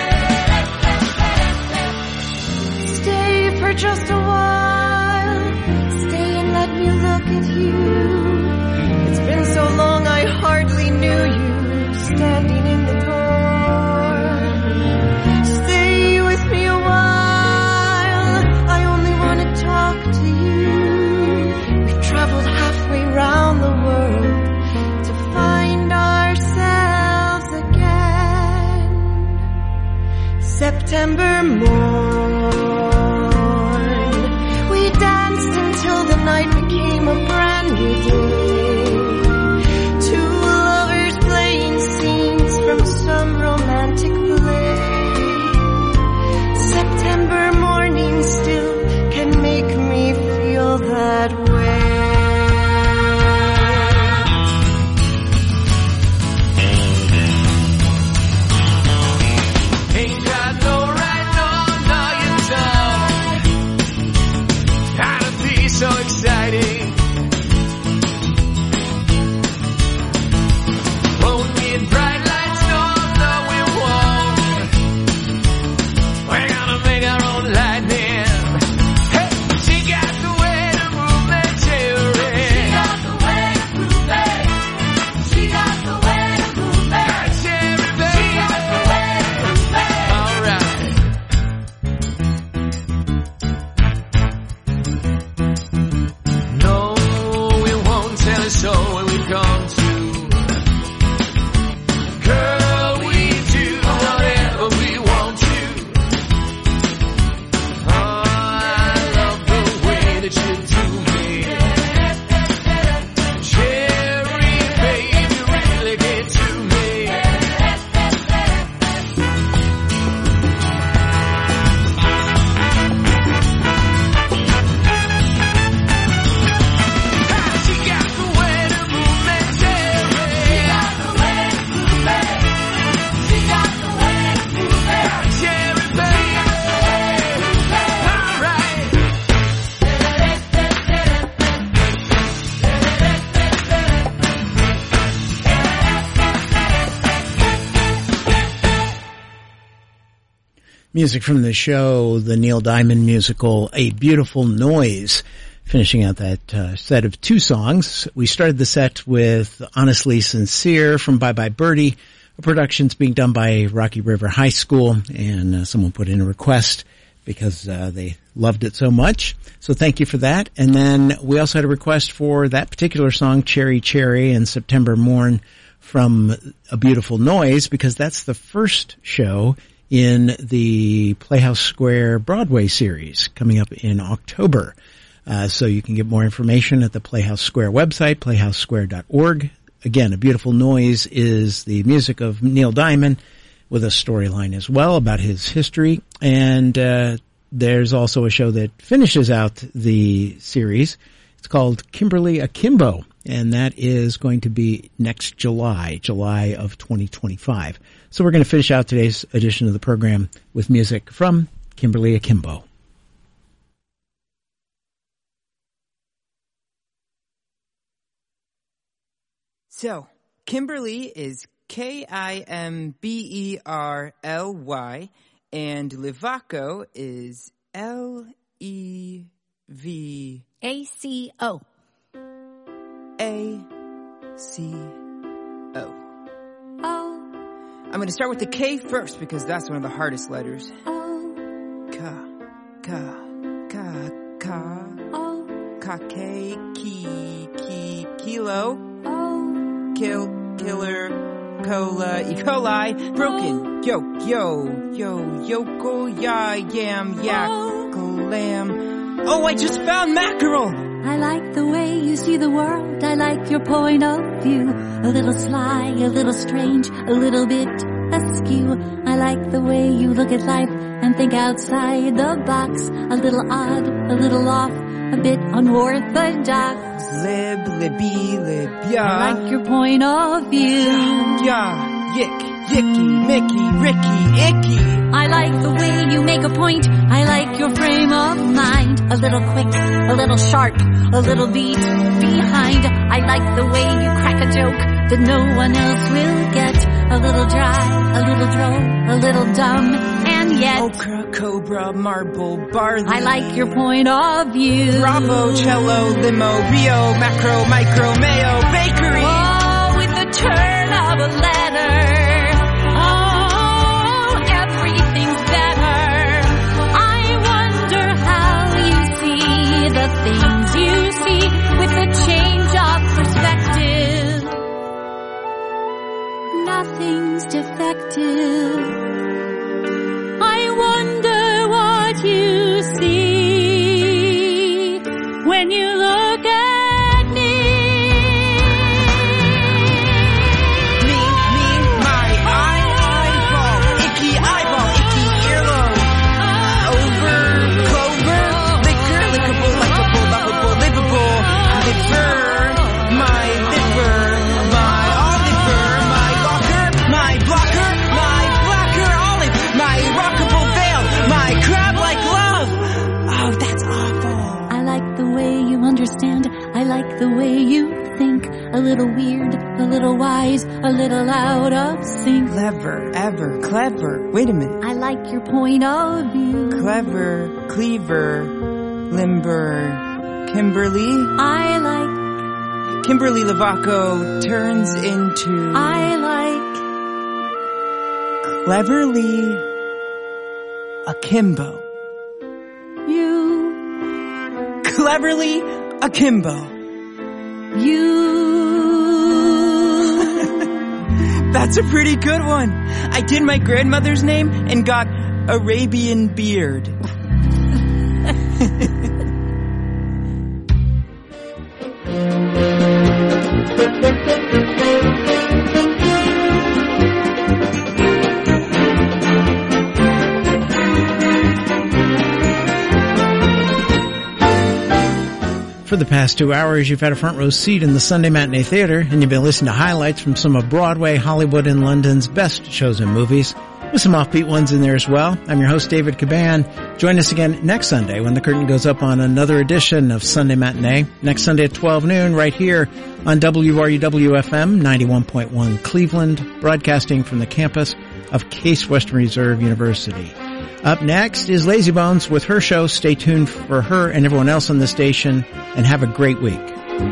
Stay for just a while. Stay and let me look at you. It's been so long I hardly knew you standing in the door. Stay with me a while. I only want to talk to you. We've traveled halfway round the world to find ourselves again. September morn, we danced until the night became a brand new day. Two lovers playing scenes from some romantic play. September morning still can make me feel that way. Ain't got no right, no, no, you don't. Gotta be so exciting. Won't need bright lights, no, no, we won't. We're gonna make our own lightning. Hey, she got the way to move that cherry. She got the way to move it. She got the way to move that cherry, baby. She got the way to move it. All right. No, we won't tell a soul where we've gone to. Girl, we do whatever we want to. Oh, I love the way that you do me. Cherry, babe, you really get to me. She got the way to move that cherry. She got the way to move it. She got the way to move that cherry, baby. All right. Music from the show, the Neil Diamond musical, A Beautiful Noise. Finishing out that uh, set of two songs. We started the set with Honestly Sincere from Bye Bye Birdie. A production's being done by Rocky River High School, and uh, someone put in a request because uh, they loved it so much. So thank you for that. And then we also had a request for that particular song, Cherry Cherry and September Morn, from A Beautiful Noise, because that's the first show in the Playhouse Square Broadway series coming up in October. Uh, so you can get more information at the Playhouse Square website, playhouse square dot org. Again, A Beautiful Noise is the music of Neil Diamond with a storyline as well about his history. And uh, there's also a show that finishes out the series. It's called Kimberly Akimbo, and that is going to be next July, July of twenty twenty-five. So we're going to finish out today's edition of the program with music from Kimberly Akimbo. So, Kimberly is K I M B E R L Y, and Livaco is L E V A C O. A C O. Oh. I'm going to start with the K first because that's one of the hardest letters. Oh. Ka, ka, ka, ka. Oh. Ka, ke, ki, ki, kilo. Oh. Kill, killer, cola, E. coli, broken, yo, yo, yo, yoko, ya, yam, yak, lamb. Oh, I just found mackerel! I like the way you see the world. I like your point of view. A little sly, a little strange, a little bit askew. I like the way you look at life and think outside the box. A little odd, a little off, a bit unorthodox. Lib, libby, lib, ya. I like your point of view. Ya, yick, yicky, mickey, ricky, icky. I like the way you make a point. I like your frame of mind. A little quick, a little sharp, a little beat behind. I like the way you crack a joke that no one else will get. A little dry, a little droll, a little dumb, and yet okra, cobra, marble, barley. I like your point of view. Bravo, cello, limo, Rio, macro, micro, mayo, bakery. Oh, with the turn of a letter. Oh, everything's better. I wonder how you see the things you see with the change of perspective. Nothing's defective. I wonder what you see when you look at me. Me, me, my eye, eyeball, icky eyeball, icky earlobe. Over, clover, liquor, lickable, likable, lovable, livable, liver, my liver, my Oliver, my locker, my blocker, my blacker olive, my rockable veil, my crab like love. Oh, that's awful. I like the way you understand. I like the way you think. A little weird, a little wise, a little out of sync. Clever, ever, clever. Wait a minute. I like your point of view. Clever, cleaver, limber, Kimberly. I like. Kimberly Livaco turns into. I like. Cleverly Akimbo. You. Cleverly Akimbo. You. That's a pretty good one. I did my grandmother's name and got Arabian beard. For the past two hours, you've had a front row seat in the Sunday Matinee Theater, and you've been listening to highlights from some of Broadway, Hollywood, and London's best shows and movies, with some offbeat ones in there as well. I'm your host, David Caban. Join us again next Sunday when the curtain goes up on another edition of Sunday Matinee. Next Sunday at twelve noon, right here on W R U W F M ninety-one point one Cleveland, broadcasting from the campus of Case Western Reserve University. Up next is Lazy Bones with her show. Stay tuned for her and everyone else on the station, and have a great week.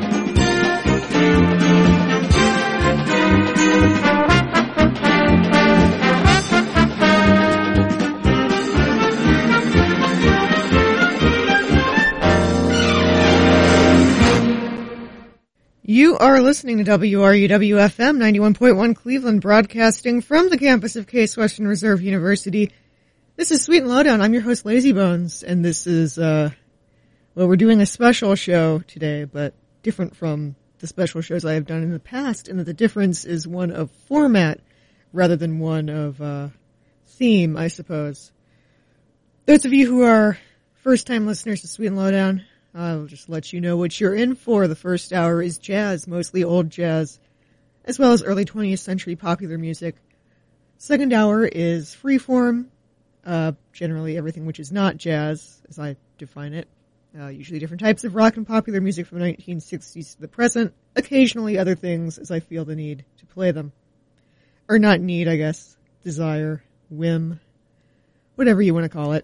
You are listening to W R U W F M ninety-one point one Cleveland, broadcasting from the campus of Case Western Reserve University. This is Sweet and Lowdown. I'm your host, Lazy Bones, and this is, uh, Well, we're doing a special show today, but different from the special shows I have done in the past, in that the difference is one of format rather than one of uh, theme, I suppose. Those of you who are first-time listeners to Sweet and Lowdown, I'll just let you know what you're in for. The first hour is jazz, mostly old jazz, as well as early twentieth century popular music. Second hour is freeform, uh, generally everything which is not jazz, as I define it. Uh, usually different types of rock and popular music from the nineteen sixties to the present. Occasionally other things as I feel the need to play them. Or not need, I guess. Desire, whim, whatever you want to call it.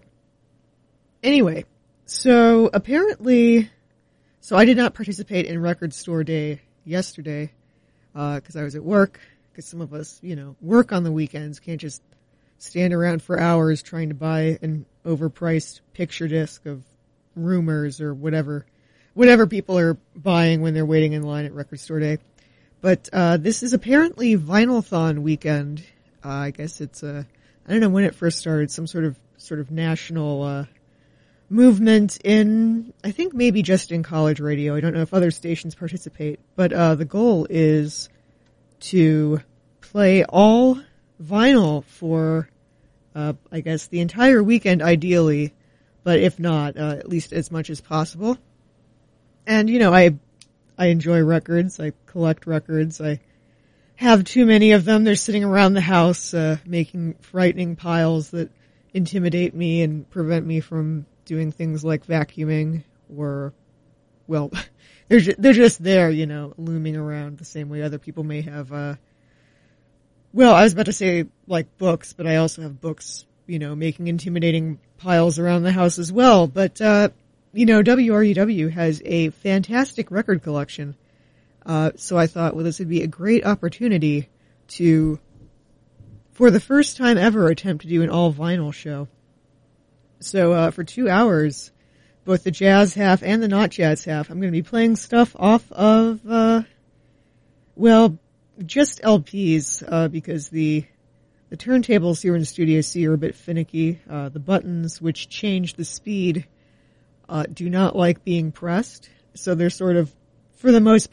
Anyway, so apparently, so I did not participate in Record Store Day yesterday, uh, cause I was at work, cause some of us, you know, work on the weekends, can't just stand around for hours trying to buy an overpriced picture disc of Rumors or whatever, whatever people are buying when they're waiting in line at Record Store Day. But, uh, this is apparently Vinyl-thon weekend. Uh, I guess it's, uh, I don't know when it first started, some sort of, sort of national, uh, movement in, I think maybe just in college radio. I don't know if other stations participate, but, uh, the goal is to play all vinyl for, uh, I guess the entire weekend ideally, but if not, uh, at least as much as possible. And, you know, I, I enjoy records. I collect records. I have too many of them. They're sitting around the house, uh, making frightening piles that intimidate me and prevent me from doing things like vacuuming or, well, they're just, they're just there, you know, looming around the same way other people may have, uh, well, I was about to say like books, but I also have books, you know, making intimidating piles around the house as well. But, uh, you know, W R U W has a fantastic record collection. Uh, so I thought, well, this would be a great opportunity to, for the first time ever, attempt to do an all vinyl show. So, uh, for two hours, both the jazz half and the not jazz half, I'm going to be playing stuff off of, uh, well, just L Ps, uh, because the, the turntables here in Studio C are a bit finicky. Uh, the buttons, which change the speed, uh, do not like being pressed. So they're sort of, for the most